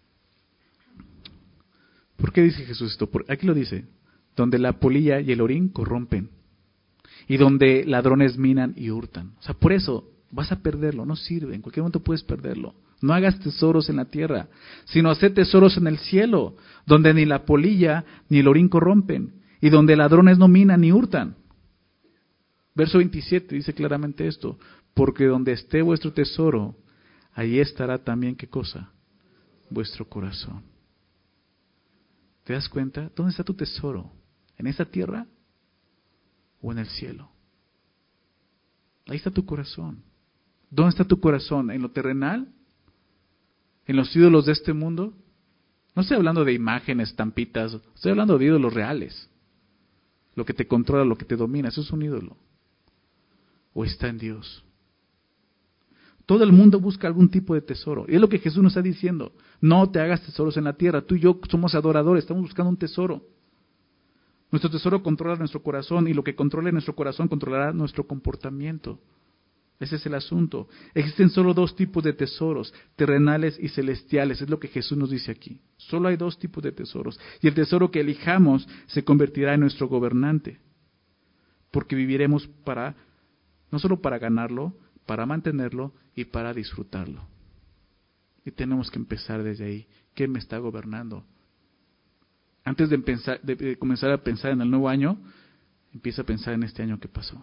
¿Por qué dice Jesús esto? Porque aquí lo dice: donde la polilla y el orín corrompen, y donde ladrones minan y hurtan. O sea, por eso vas a perderlo, no sirve, en cualquier momento puedes perderlo. No hagas tesoros en la tierra, sino haced tesoros en el cielo, donde ni la polilla ni el orín corrompen, y donde ladrones no minan ni hurtan. Verso veintisiete dice claramente esto: porque donde esté vuestro tesoro, allí estará también, ¿qué cosa? Vuestro corazón. ¿Te das cuenta? ¿Dónde está tu tesoro? ¿En esta tierra o en el cielo? Ahí está tu corazón. ¿Dónde está tu corazón? ¿En lo terrenal? ¿En los ídolos de este mundo? No estoy hablando de imágenes, estampitas, estoy hablando de ídolos reales. Lo que te controla, lo que te domina, eso es un ídolo. ¿O está en Dios? Todo el mundo busca algún tipo de tesoro. Y es lo que Jesús nos está diciendo. No te hagas tesoros en la tierra. Tú y yo somos adoradores, estamos buscando un tesoro. Nuestro tesoro controla nuestro corazón, y lo que controle nuestro corazón controlará nuestro comportamiento. Ese es el asunto. Existen solo dos tipos de tesoros, terrenales y celestiales. Es lo que Jesús nos dice aquí. Solo hay dos tipos de tesoros. Y el tesoro que elijamos se convertirá en nuestro gobernante. Porque viviremos para, no solo para ganarlo, para mantenerlo y para disfrutarlo. Y tenemos que empezar desde ahí. ¿Qué me está gobernando? Antes de, empezar, de comenzar a pensar en el nuevo año, empieza a pensar en este año que pasó.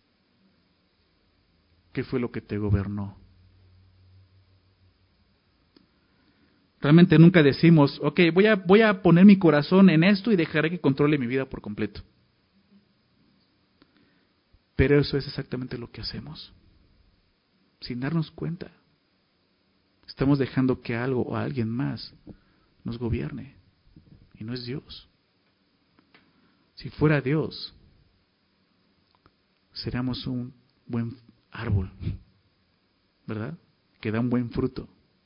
¿Qué fue lo que te gobernó? Realmente nunca decimos, ok, voy a, voy a poner mi corazón en esto y dejaré que controle mi vida por completo. Pero eso es exactamente lo que hacemos. Sin darnos cuenta. Estamos dejando que algo o alguien más nos gobierne. Y no es Dios. Si fuera Dios, seremos un buen árbol, ¿verdad? Que da un buen fruto.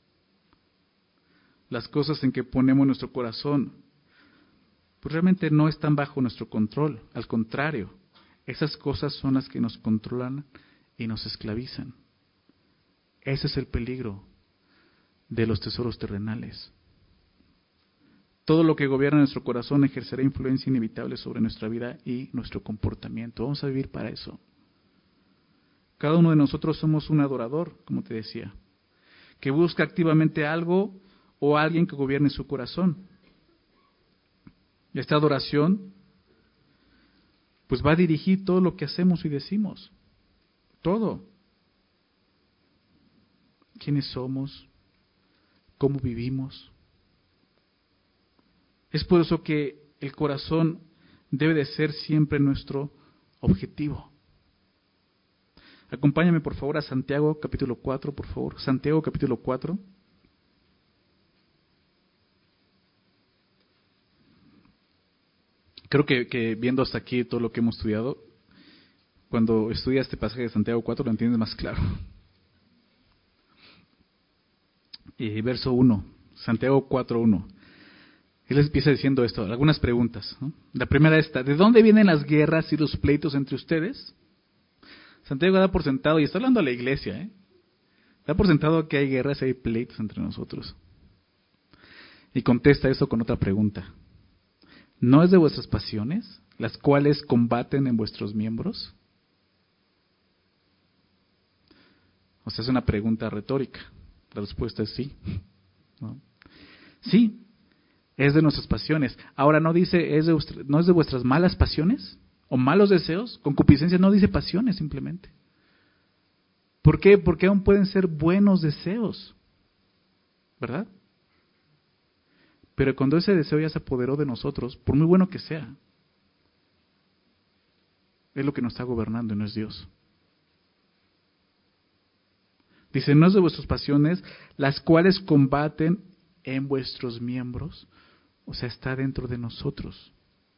Las cosas en que ponemos nuestro corazón, pues realmente no están bajo nuestro control. Al contrario, esas cosas son las que nos controlan y nos esclavizan. Ese es el peligro de los tesoros terrenales. Todo lo que gobierna nuestro corazón ejercerá influencia inevitable sobre nuestra vida y nuestro comportamiento. Vamos a vivir para eso. Cada uno de nosotros somos un adorador, como te decía, que busca activamente algo o alguien que gobierne su corazón. Esta adoración pues va a dirigir todo lo que hacemos y decimos. Todo. ¿Quiénes somos? ¿Cómo vivimos? Es por eso que el corazón debe de ser siempre nuestro objetivo. Acompáñame por favor a Santiago capítulo cuatro, por favor. Santiago capítulo cuatro. Creo que, que viendo hasta aquí todo lo que hemos estudiado, cuando estudias este pasaje de Santiago cuatro lo entiendes más claro. Y verso uno, Santiago cuatro uno. Él les empieza diciendo esto, algunas preguntas, ¿no? La primera esta, ¿de dónde vienen las guerras y los pleitos entre ustedes? Santiago da por sentado, y está hablando a la iglesia, ¿eh? Da por sentado que hay guerras y hay pleitos entre nosotros. Y contesta eso con otra pregunta. ¿No es de vuestras pasiones, las cuales combaten en vuestros miembros? O sea, es una pregunta retórica. La respuesta es sí. ¿No? Sí, es de nuestras pasiones. Ahora no dice, es de, ¿no es de vuestras malas pasiones? ¿O malos deseos? Concupiscencia no dice pasiones simplemente. ¿Por qué? Porque aún pueden ser buenos deseos. ¿Verdad? Pero cuando ese deseo ya se apoderó de nosotros, por muy bueno que sea, es lo que nos está gobernando y no es Dios. Dice, no es de vuestras pasiones, las cuales combaten en vuestros miembros. O sea, está dentro de nosotros.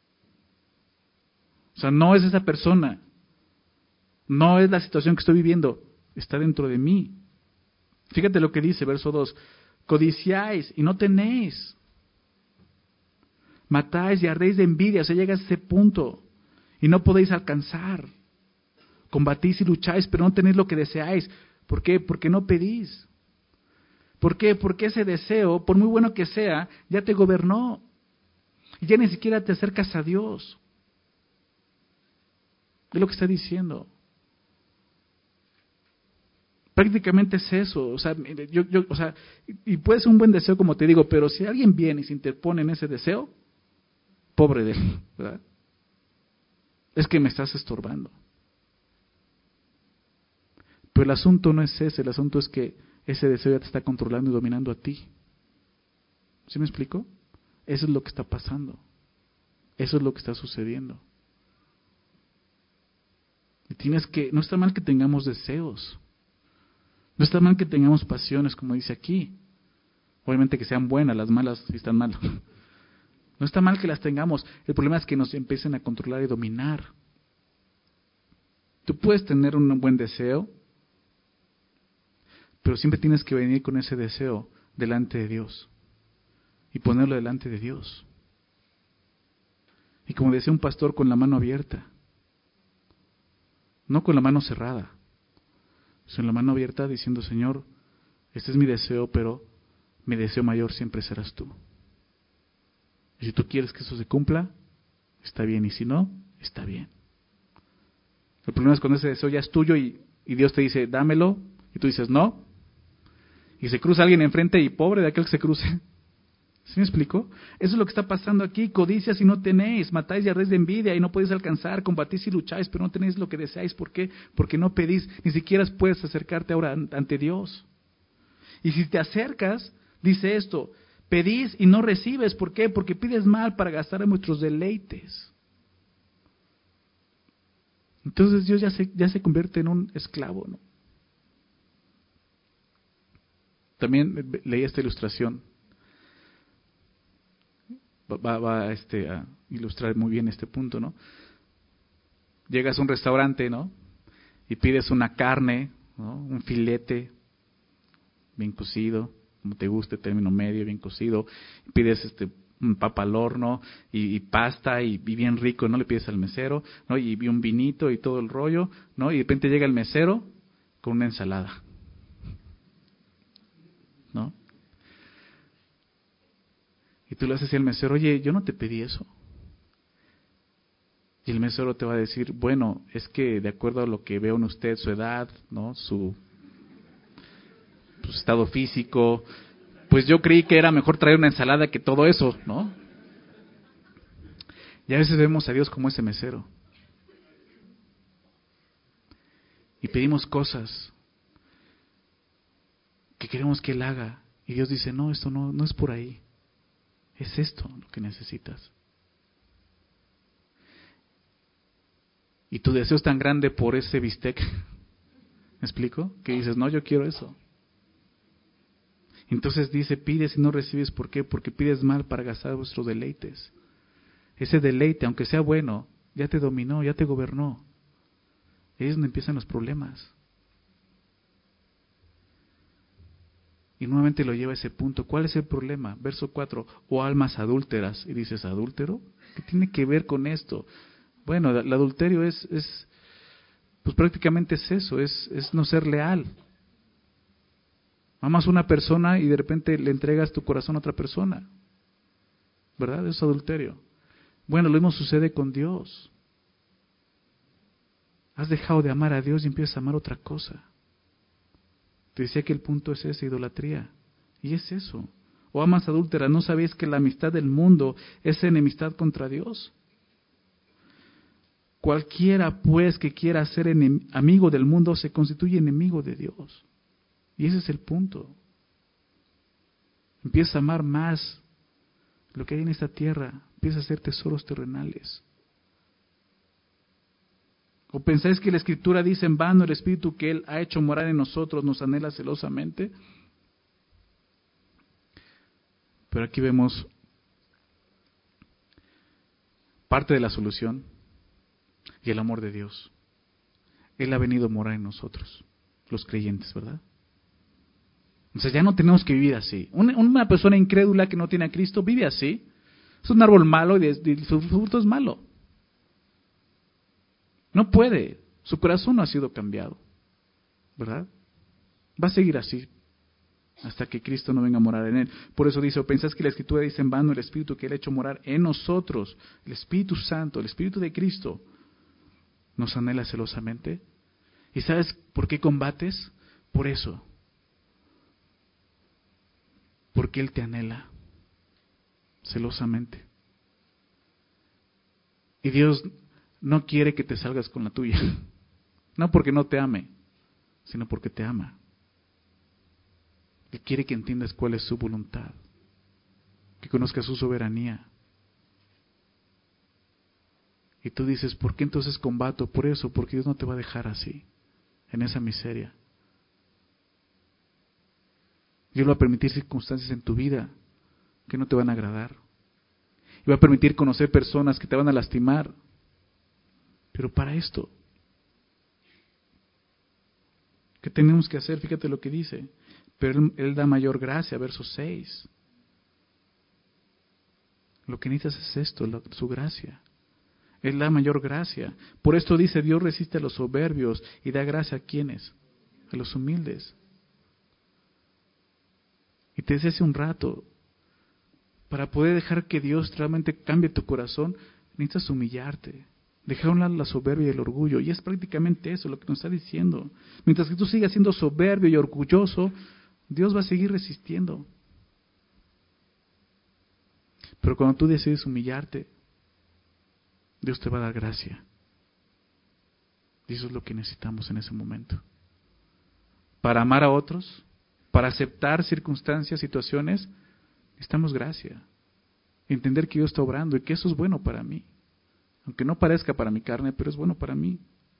O sea, no es esa persona. No es la situación que estoy viviendo. Está dentro de mí. Fíjate lo que dice, verso dos. Codiciáis y no tenéis. Matáis y ardéis de envidia. O sea, llega a ese punto. Y no podéis alcanzar. Combatís y lucháis, pero no tenéis lo que deseáis. ¿Por qué? Porque no pedís. ¿Por qué? Porque ese deseo, por muy bueno que sea, ya te gobernó. Y ya ni siquiera te acercas a Dios. Es lo que está diciendo. Prácticamente es eso. O sea, yo, yo, o sea, y puede ser un buen deseo, como te digo, pero si alguien viene y se interpone en ese deseo, pobre de él, ¿verdad? Es que me estás estorbando. Pero el asunto no es ese, el asunto es que ese deseo ya te está controlando y dominando a ti. ¿Sí me explico? Eso es lo que está pasando. Eso es lo que está sucediendo. Y tienes que, no está mal que tengamos deseos. No está mal que tengamos pasiones, como dice aquí. Obviamente que sean buenas, las malas sí están mal. No está mal que las tengamos. El problema es que nos empiecen a controlar y dominar. Tú puedes tener un buen deseo, pero siempre tienes que venir con ese deseo delante de Dios y ponerlo delante de Dios. Y como decía un pastor, con la mano abierta, no con la mano cerrada, sino la mano abierta diciendo, Señor, este es mi deseo, pero mi deseo mayor siempre serás tú. Y si tú quieres que eso se cumpla, está bien, y si no, está bien. El problema es cuando ese deseo ya es tuyo y, y Dios te dice, dámelo, y tú dices, no, y se cruza alguien enfrente y pobre de aquel que se cruce. ¿Sí me explico? Eso es lo que está pasando aquí. Codicias y no tenéis, matáis y ardéis de envidia y no podéis alcanzar, combatís y lucháis, pero no tenéis lo que deseáis. ¿Por qué? Porque no pedís, ni siquiera puedes acercarte ahora ante Dios. Y si te acercas, dice esto, pedís y no recibes. ¿Por qué? Porque pides mal para gastar en vuestros deleites. Entonces Dios ya se, ya se convierte en un esclavo, ¿no? También leí esta ilustración. Va, va este, a ilustrar muy bien este punto, ¿no? llegas a un restaurante, ¿no? Y pides una carne, ¿no? Un filete bien cocido, como te guste, término medio, bien cocido. Pides este un papa al horno y, y pasta y, y bien rico, ¿no? Le pides al mesero, ¿no? Y, y un vinito y todo el rollo, ¿no? Y de repente llega el mesero con una ensalada, ¿no? Y tú le haces al mesero, oye, yo no te pedí eso. Y el mesero te va a decir, bueno, es que de acuerdo a lo que veo en usted, su edad, ¿no? Su, su estado físico, pues yo creí que era mejor traer una ensalada que todo eso, ¿no? Y a veces vemos a Dios como ese mesero. Y pedimos cosas que queremos que Él haga. Y Dios dice, no, esto no, no es por ahí. Es esto lo que necesitas. Y tu deseo es tan grande por ese bistec, ¿me explico? Que dices, no, yo quiero eso. Entonces dice, pides y no recibes. ¿Por qué? Porque pides mal para gastar vuestros deleites. Ese deleite, aunque sea bueno, ya te dominó, ya te gobernó. Ahí es donde empiezan los problemas. Y nuevamente lo lleva a ese punto. ¿Cuál es el problema? Verso cuatro, o almas adúlteras. Y dices, ¿adúltero? ¿Qué tiene que ver con esto? Bueno, el adulterio es, es pues prácticamente es eso, es, es no ser leal. Amas a una persona y de repente le entregas tu corazón a otra persona. ¿Verdad? Eso es adulterio. Bueno, lo mismo sucede con Dios. Has dejado de amar a Dios y empiezas a amar otra cosa. Te decía que el punto es esa, idolatría. Y es eso. O amas adúltera, ¿no sabéis que la amistad del mundo es enemistad contra Dios? Cualquiera, pues, que quiera ser enem- amigo del mundo se constituye enemigo de Dios. Y ese es el punto. Empieza a amar más lo que hay en esta tierra. Empieza a hacer tesoros terrenales. ¿O pensáis que la Escritura dice en vano el Espíritu que Él ha hecho morar en nosotros nos anhela celosamente? Pero aquí vemos parte de la solución y el amor de Dios. Él ha venido a morar en nosotros, los creyentes, ¿verdad? O sea, ya no tenemos que vivir así. Una, una persona incrédula que no tiene a Cristo vive así. Es un árbol malo y, de, de, su fruto es malo. No puede. Su corazón no ha sido cambiado, ¿verdad? Va a seguir así hasta que Cristo no venga a morar en él. Por eso dice, o pensás que la Escritura dice en vano el Espíritu que Él ha hecho morar en nosotros, el Espíritu Santo, el Espíritu de Cristo, nos anhela celosamente. ¿Y sabes por qué combates? Por eso. Porque Él te anhela celosamente. Y Dios no quiere que te salgas con la tuya. No porque no te ame, sino porque te ama. Él quiere que entiendas cuál es su voluntad, que conozcas su soberanía. Y tú dices, ¿por qué entonces combato? Por eso, porque Dios no te va a dejar así, en esa miseria. Dios va a permitir circunstancias en tu vida que no te van a agradar. Y va a permitir conocer personas que te van a lastimar. Pero para esto, ¿qué tenemos que hacer? Fíjate lo que dice. Pero Él, él da mayor gracia, verso seis. Lo que necesitas es esto, la, su gracia. Él da mayor gracia. Por esto dice, Dios resiste a los soberbios y da gracia a quienes, a los humildes. Y te decía hace un rato, para poder dejar que Dios realmente cambie tu corazón, necesitas humillarte. Dejar a un lado la soberbia y el orgullo. Y es prácticamente eso lo que nos está diciendo. Mientras que tú sigas siendo soberbio y orgulloso, Dios va a seguir resistiendo. Pero cuando tú decides humillarte, Dios te va a dar gracia. Y eso es lo que necesitamos en ese momento. Para amar a otros, para aceptar circunstancias, situaciones, necesitamos gracia. Entender que Dios está obrando y que eso es bueno para mí. Aunque no parezca para mi carne, pero es bueno para mí.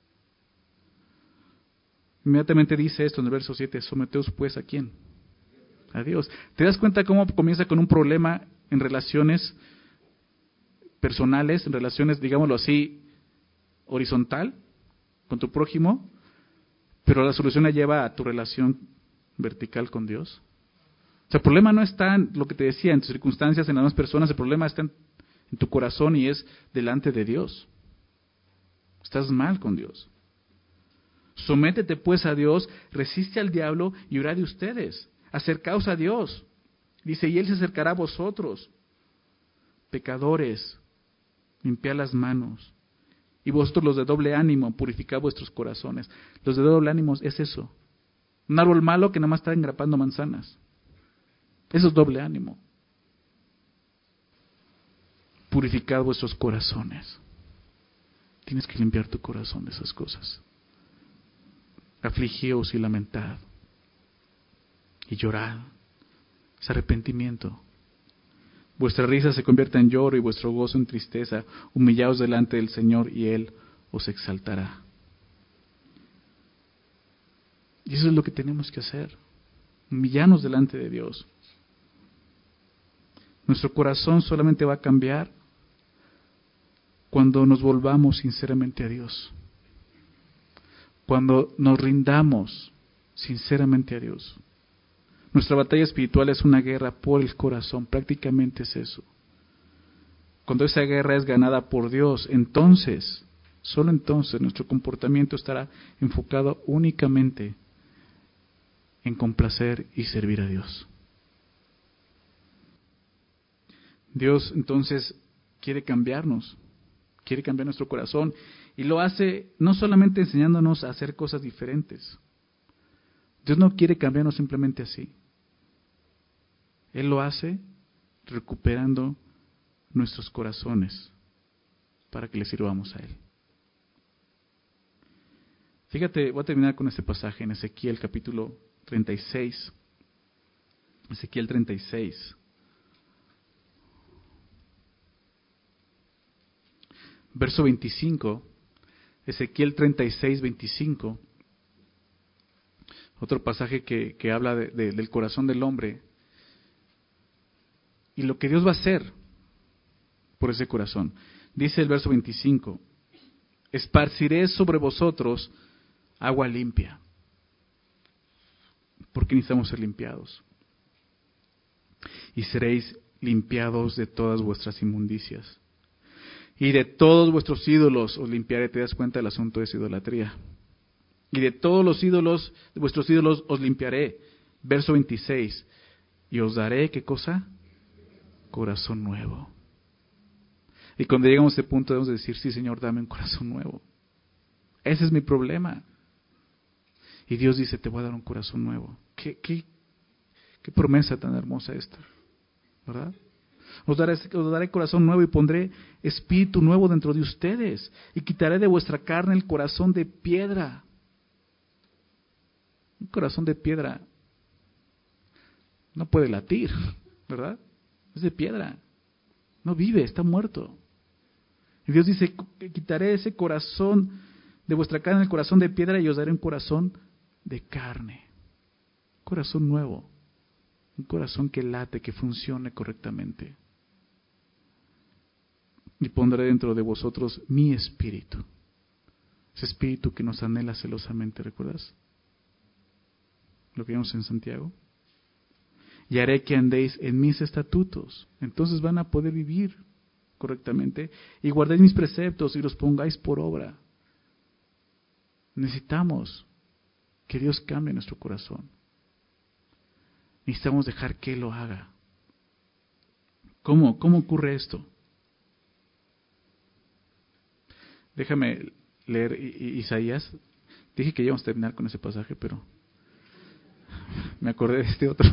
Inmediatamente dice esto en el verso siete, someteos pues ¿a quién? A Dios. ¿Te das cuenta cómo comienza con un problema en relaciones personales, en relaciones, digámoslo así, horizontal con tu prójimo, pero la solución la lleva a tu relación vertical con Dios. O sea, el problema no está en lo que te decía, en tus circunstancias, en las demás personas, el problema está en, en tu corazón y es delante de Dios. Estás mal con Dios. Sométete pues a Dios, resiste al diablo y orad de ustedes. Acercaos a Dios. Dice, y Él se acercará a vosotros. Pecadores, limpiad las manos. Y vosotros los de doble ánimo, purificad vuestros corazones. Los de doble ánimo es eso. Un árbol malo que nada más está engrapando manzanas. Eso es doble ánimo. Purificad vuestros corazones. Tienes que limpiar tu corazón de esas cosas. Afligíos y lamentad. Y llorad. Es arrepentimiento. Vuestra risa se convierta en lloro y vuestro gozo en tristeza. Humillaos delante del Señor y Él os exaltará. Y eso es lo que tenemos que hacer. Humillarnos delante de Dios. Nuestro corazón solamente va a cambiar cuando nos volvamos sinceramente a Dios. Cuando nos rindamos sinceramente a Dios. Nuestra batalla espiritual es una guerra por el corazón, prácticamente es eso. Cuando esa guerra es ganada por Dios, entonces, solo entonces, nuestro comportamiento estará enfocado únicamente en complacer y servir a Dios. Dios entonces quiere cambiarnos, quiere cambiar nuestro corazón y lo hace no solamente enseñándonos a hacer cosas diferentes. Dios no quiere cambiarnos simplemente así. Él lo hace recuperando nuestros corazones para que le sirvamos a Él. Fíjate, voy a terminar con este pasaje en Ezequiel capítulo treinta y seis. Ezequiel treinta y seis. Verso veinticinco. Ezequiel treinta y seis, veinticinco. Otro pasaje que, que habla de, de, del corazón del hombre. Y lo que Dios va a hacer por ese corazón. Dice el verso veinticinco. Esparciré sobre vosotros agua limpia. Porque necesitamos ser limpiados. Y seréis limpiados de todas vuestras inmundicias. Y de todos vuestros ídolos os limpiaré. Te das cuenta del asunto de esa idolatría. Y de todos los ídolos, de vuestros ídolos os limpiaré. Verso veintiséis. Y os daré, ¿qué cosa? Corazón nuevo. Y cuando llegamos a este punto debemos decir, sí Señor, dame un corazón nuevo. Ese es mi problema. Y Dios dice, te voy a dar un corazón nuevo. ¿Qué, qué, qué promesa tan hermosa esta? ¿Verdad? Os daré, os daré corazón nuevo y pondré espíritu nuevo dentro de ustedes. Y quitaré de vuestra carne el corazón de piedra. Un corazón de piedra no puede latir, ¿verdad? Es de piedra. No vive, está muerto. Y Dios dice, quitaré ese corazón de vuestra carne, el corazón de piedra, y os daré un corazón de carne. Un corazón nuevo. Un corazón que late, que funcione correctamente. Y pondré dentro de vosotros mi espíritu. Ese espíritu que nos anhela celosamente, ¿recuerdas? Lo que vimos en Santiago. Y haré que andéis en mis estatutos. Entonces van a poder vivir correctamente. Y guardéis mis preceptos y los pongáis por obra. Necesitamos que Dios cambie nuestro corazón. Necesitamos dejar que Él lo haga. ¿Cómo? ¿Cómo ocurre esto? Déjame leer Isaías. Dije que íbamos a terminar con ese pasaje, pero me acordé de este otro.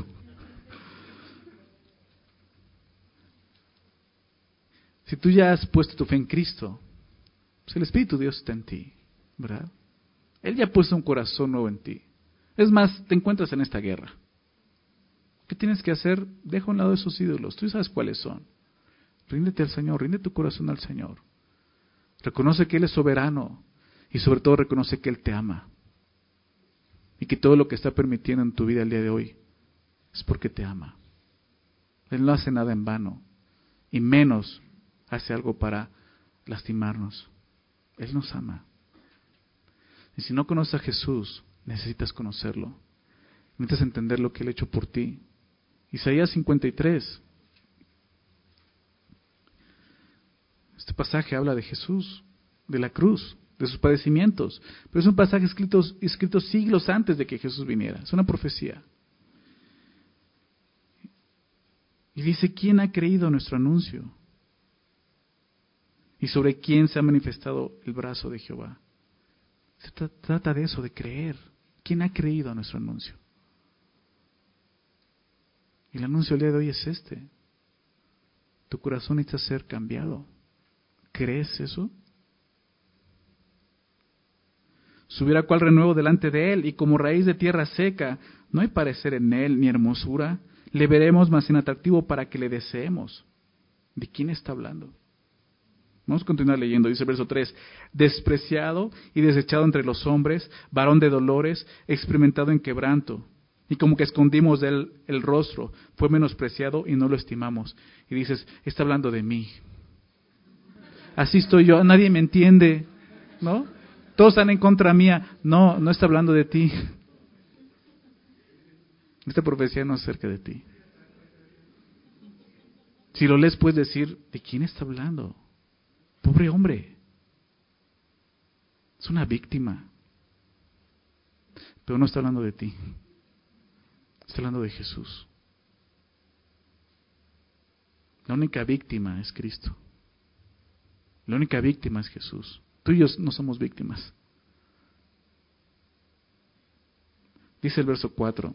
Si tú ya has puesto tu fe en Cristo, pues el Espíritu de Dios está en ti, ¿verdad? Él ya ha puesto un corazón nuevo en ti. Es más, te encuentras en esta guerra. ¿Qué tienes que hacer? Deja a un lado esos ídolos. Tú sabes cuáles son. Ríndete al Señor, rinde tu corazón al Señor. Reconoce que Él es soberano y sobre todo reconoce que Él te ama. Y que todo lo que está permitiendo en tu vida el día de hoy es porque te ama. Él no hace nada en vano y menos hace algo para lastimarnos. Él nos ama. Y si no conoces a Jesús, necesitas conocerlo. Necesitas entender lo que Él ha hecho por ti. Isaías cincuenta y tres. Este pasaje habla de Jesús, de la cruz, de sus padecimientos. Pero es un pasaje escrito, escrito siglos antes de que Jesús viniera. Es una profecía. Y dice, ¿quién ha creído nuestro anuncio? ¿Y sobre quién se ha manifestado el brazo de Jehová? Se tra- trata de eso, de creer. ¿Quién ha creído a nuestro anuncio? Y el anuncio del día de hoy es este. Tu corazón necesita ser cambiado. ¿Crees eso? Subiera cual renuevo delante de él, y como raíz de tierra seca, no hay parecer en él ni hermosura. Le veremos más inatractivo para que le deseemos. ¿De quién está hablando? Vamos a continuar leyendo, dice el verso tres. Despreciado y desechado entre los hombres, varón de dolores, experimentado en quebranto. Y como que escondimos de él el rostro, fue menospreciado y no lo estimamos. Y dices, está hablando de mí. Así estoy yo, nadie me entiende, ¿no? Todos están en contra mía. No, no está hablando de ti. Esta profecía no es acerca de ti. Si lo lees, puedes decir, ¿de quién está hablando? Pobre hombre. Es una víctima. Pero no está hablando de ti. Está hablando de Jesús. La única víctima es Cristo. La única víctima es Jesús. Tú y yo no somos víctimas. Dice el verso cuatro.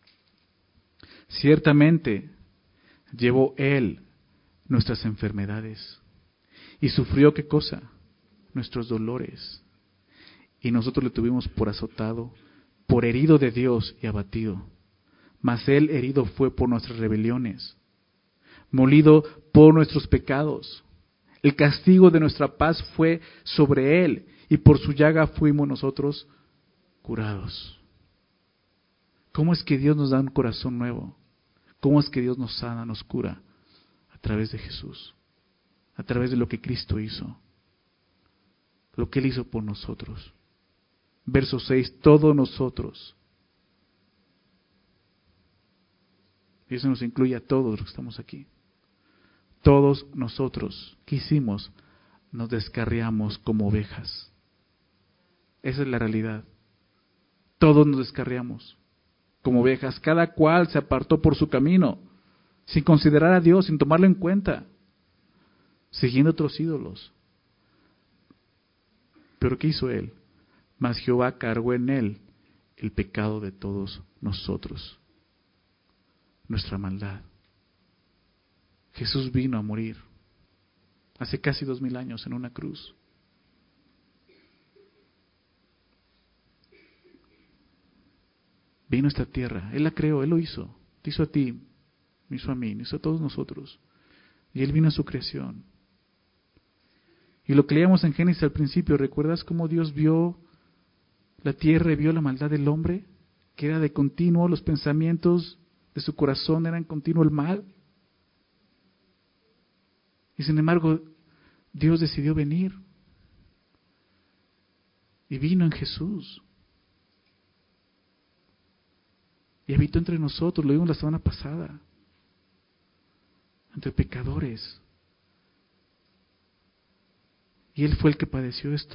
Ciertamente llevó Él nuestras enfermedades y sufrió, ¿qué cosa? Nuestros dolores. Y nosotros le tuvimos por azotado, por herido de Dios y abatido. Mas Él herido fue por nuestras rebeliones, molido por nuestros pecados. El castigo de nuestra paz fue sobre Él, y por su llaga fuimos nosotros curados. ¿Cómo es que Dios nos da un corazón nuevo? ¿Cómo es que Dios nos sana, nos cura? A través de Jesús, a través de lo que Cristo hizo, lo que Él hizo por nosotros. Verso seis, todos nosotros, y eso nos incluye a todos los que estamos aquí, todos nosotros, ¿qué hicimos? Nos descarriamos como ovejas. Esa es la realidad. Todos nos descarriamos como ovejas, cada cual se apartó por su camino, sin considerar a Dios, sin tomarlo en cuenta, siguiendo otros ídolos. Pero ¿qué hizo Él? Mas Jehová cargó en Él el pecado de todos nosotros, nuestra maldad. Jesús vino a morir hace casi dos mil años en una cruz. Vino a esta tierra, Él la creó, Él lo hizo. Te hizo a ti, me hizo a mí, me hizo a todos nosotros. Y Él vino a su creación. Y lo que leíamos en Génesis al principio, ¿recuerdas cómo Dios vio la tierra y vio la maldad del hombre? Que era de continuo, los pensamientos de su corazón eran continuo el mal. Y sin embargo, Dios decidió venir. Y vino en Jesús. Y habitó entre nosotros, lo vimos la semana pasada. Entre pecadores. Y Él fue el que padeció esto.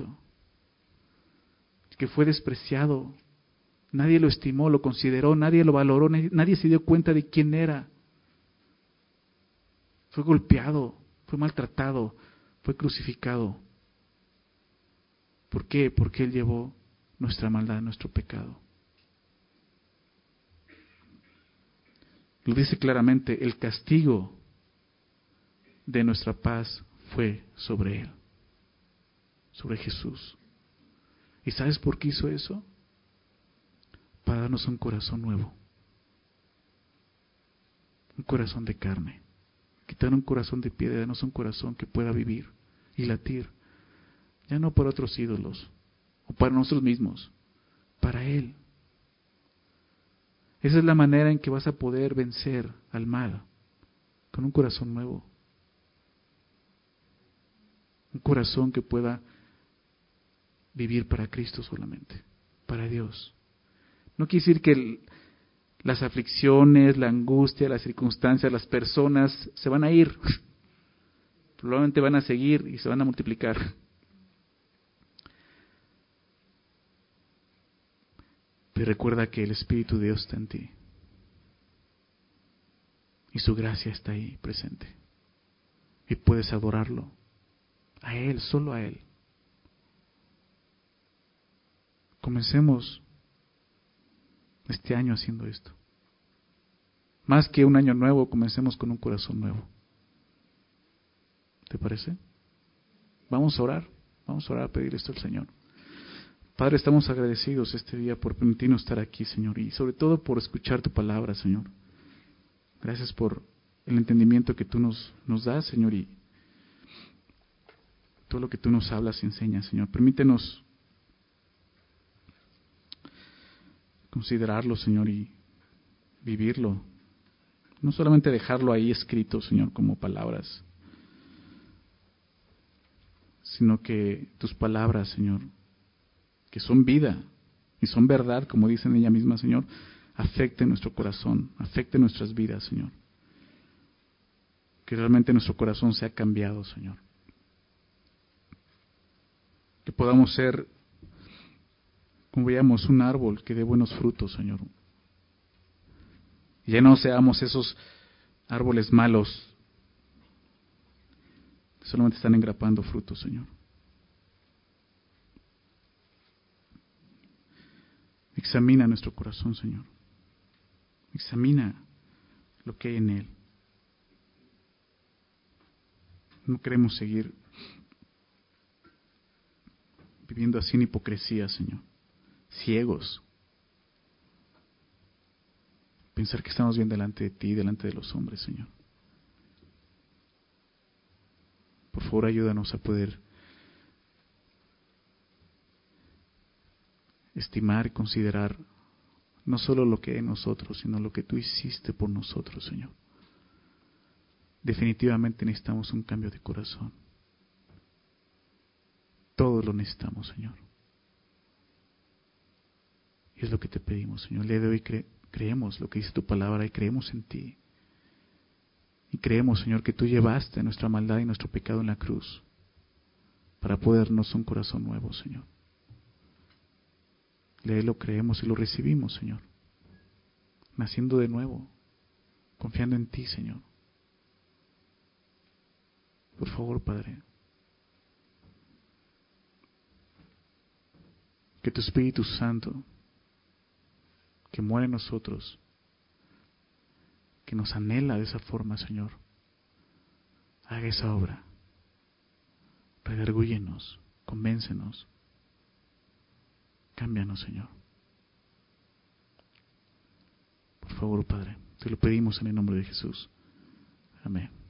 El que fue despreciado. Nadie lo estimó, lo consideró, nadie lo valoró, nadie se dio cuenta de quién era. Fue golpeado, fue maltratado, fue crucificado. ¿Por qué? Porque Él llevó nuestra maldad, nuestro pecado. Lo dice claramente, el castigo de nuestra paz fue sobre Él, sobre Jesús. ¿Y sabes por qué hizo eso? Para darnos un corazón nuevo, un corazón de carne. Quitar un corazón de piedra, darnos un corazón que pueda vivir y latir, ya no para otros ídolos o para nosotros mismos, para Él. Esa es la manera en que vas a poder vencer al mal, con un corazón nuevo. Un corazón que pueda vivir para Cristo solamente, para Dios. No quiere decir que el, las aflicciones, la angustia, las circunstancias, las personas se van a ir. Probablemente van a seguir y se van a multiplicar. Pero recuerda que el Espíritu de Dios está en ti. Y su gracia está ahí presente. Y puedes adorarlo. A Él, solo a Él. Comencemos este año haciendo esto. Más que un año nuevo, comencemos con un corazón nuevo. ¿Te parece? Vamos a orar. Vamos a orar a pedir esto al Señor. Padre, estamos agradecidos este día por permitirnos estar aquí, Señor, y sobre todo por escuchar tu palabra, Señor. Gracias por el entendimiento que tú nos, nos das, Señor, y todo lo que tú nos hablas y enseñas, Señor. Permítenos considerarlo, Señor, y vivirlo. No solamente dejarlo ahí escrito, Señor, como palabras, sino que tus palabras, Señor, que son vida y son verdad, como dice ella misma, Señor, afecten nuestro corazón, afecten nuestras vidas, Señor. Que realmente nuestro corazón sea cambiado, Señor. Que podamos ser, como veíamos, un árbol que dé buenos frutos, Señor. Y ya no seamos esos árboles malos que solamente están engrapando frutos, Señor. Examina nuestro corazón, Señor. Examina lo que hay en él. No queremos seguir viviendo así en hipocresía, Señor. Ciegos. Pensar que estamos bien delante de ti, delante de los hombres, Señor. Por favor, ayúdanos a poder estimar y considerar no solo lo que hay en nosotros, sino lo que tú hiciste por nosotros, Señor. Definitivamente necesitamos un cambio de corazón. Todos lo necesitamos, Señor. Y es lo que te pedimos, Señor. El día de hoy cre- creemos lo que dice tu palabra y creemos en ti. Y creemos, Señor, que tú llevaste nuestra maldad y nuestro pecado en la cruz para podernos un corazón nuevo, Señor. De él lo creemos y lo recibimos, Señor. Naciendo de nuevo, confiando en ti, Señor. Por favor, Padre, que tu Espíritu Santo, que muere en nosotros, que nos anhela de esa forma, Señor, haga esa obra. Redargúyenos, convéncenos, cámbianos, Señor. Por favor, Padre, te lo pedimos en el nombre de Jesús. Amén.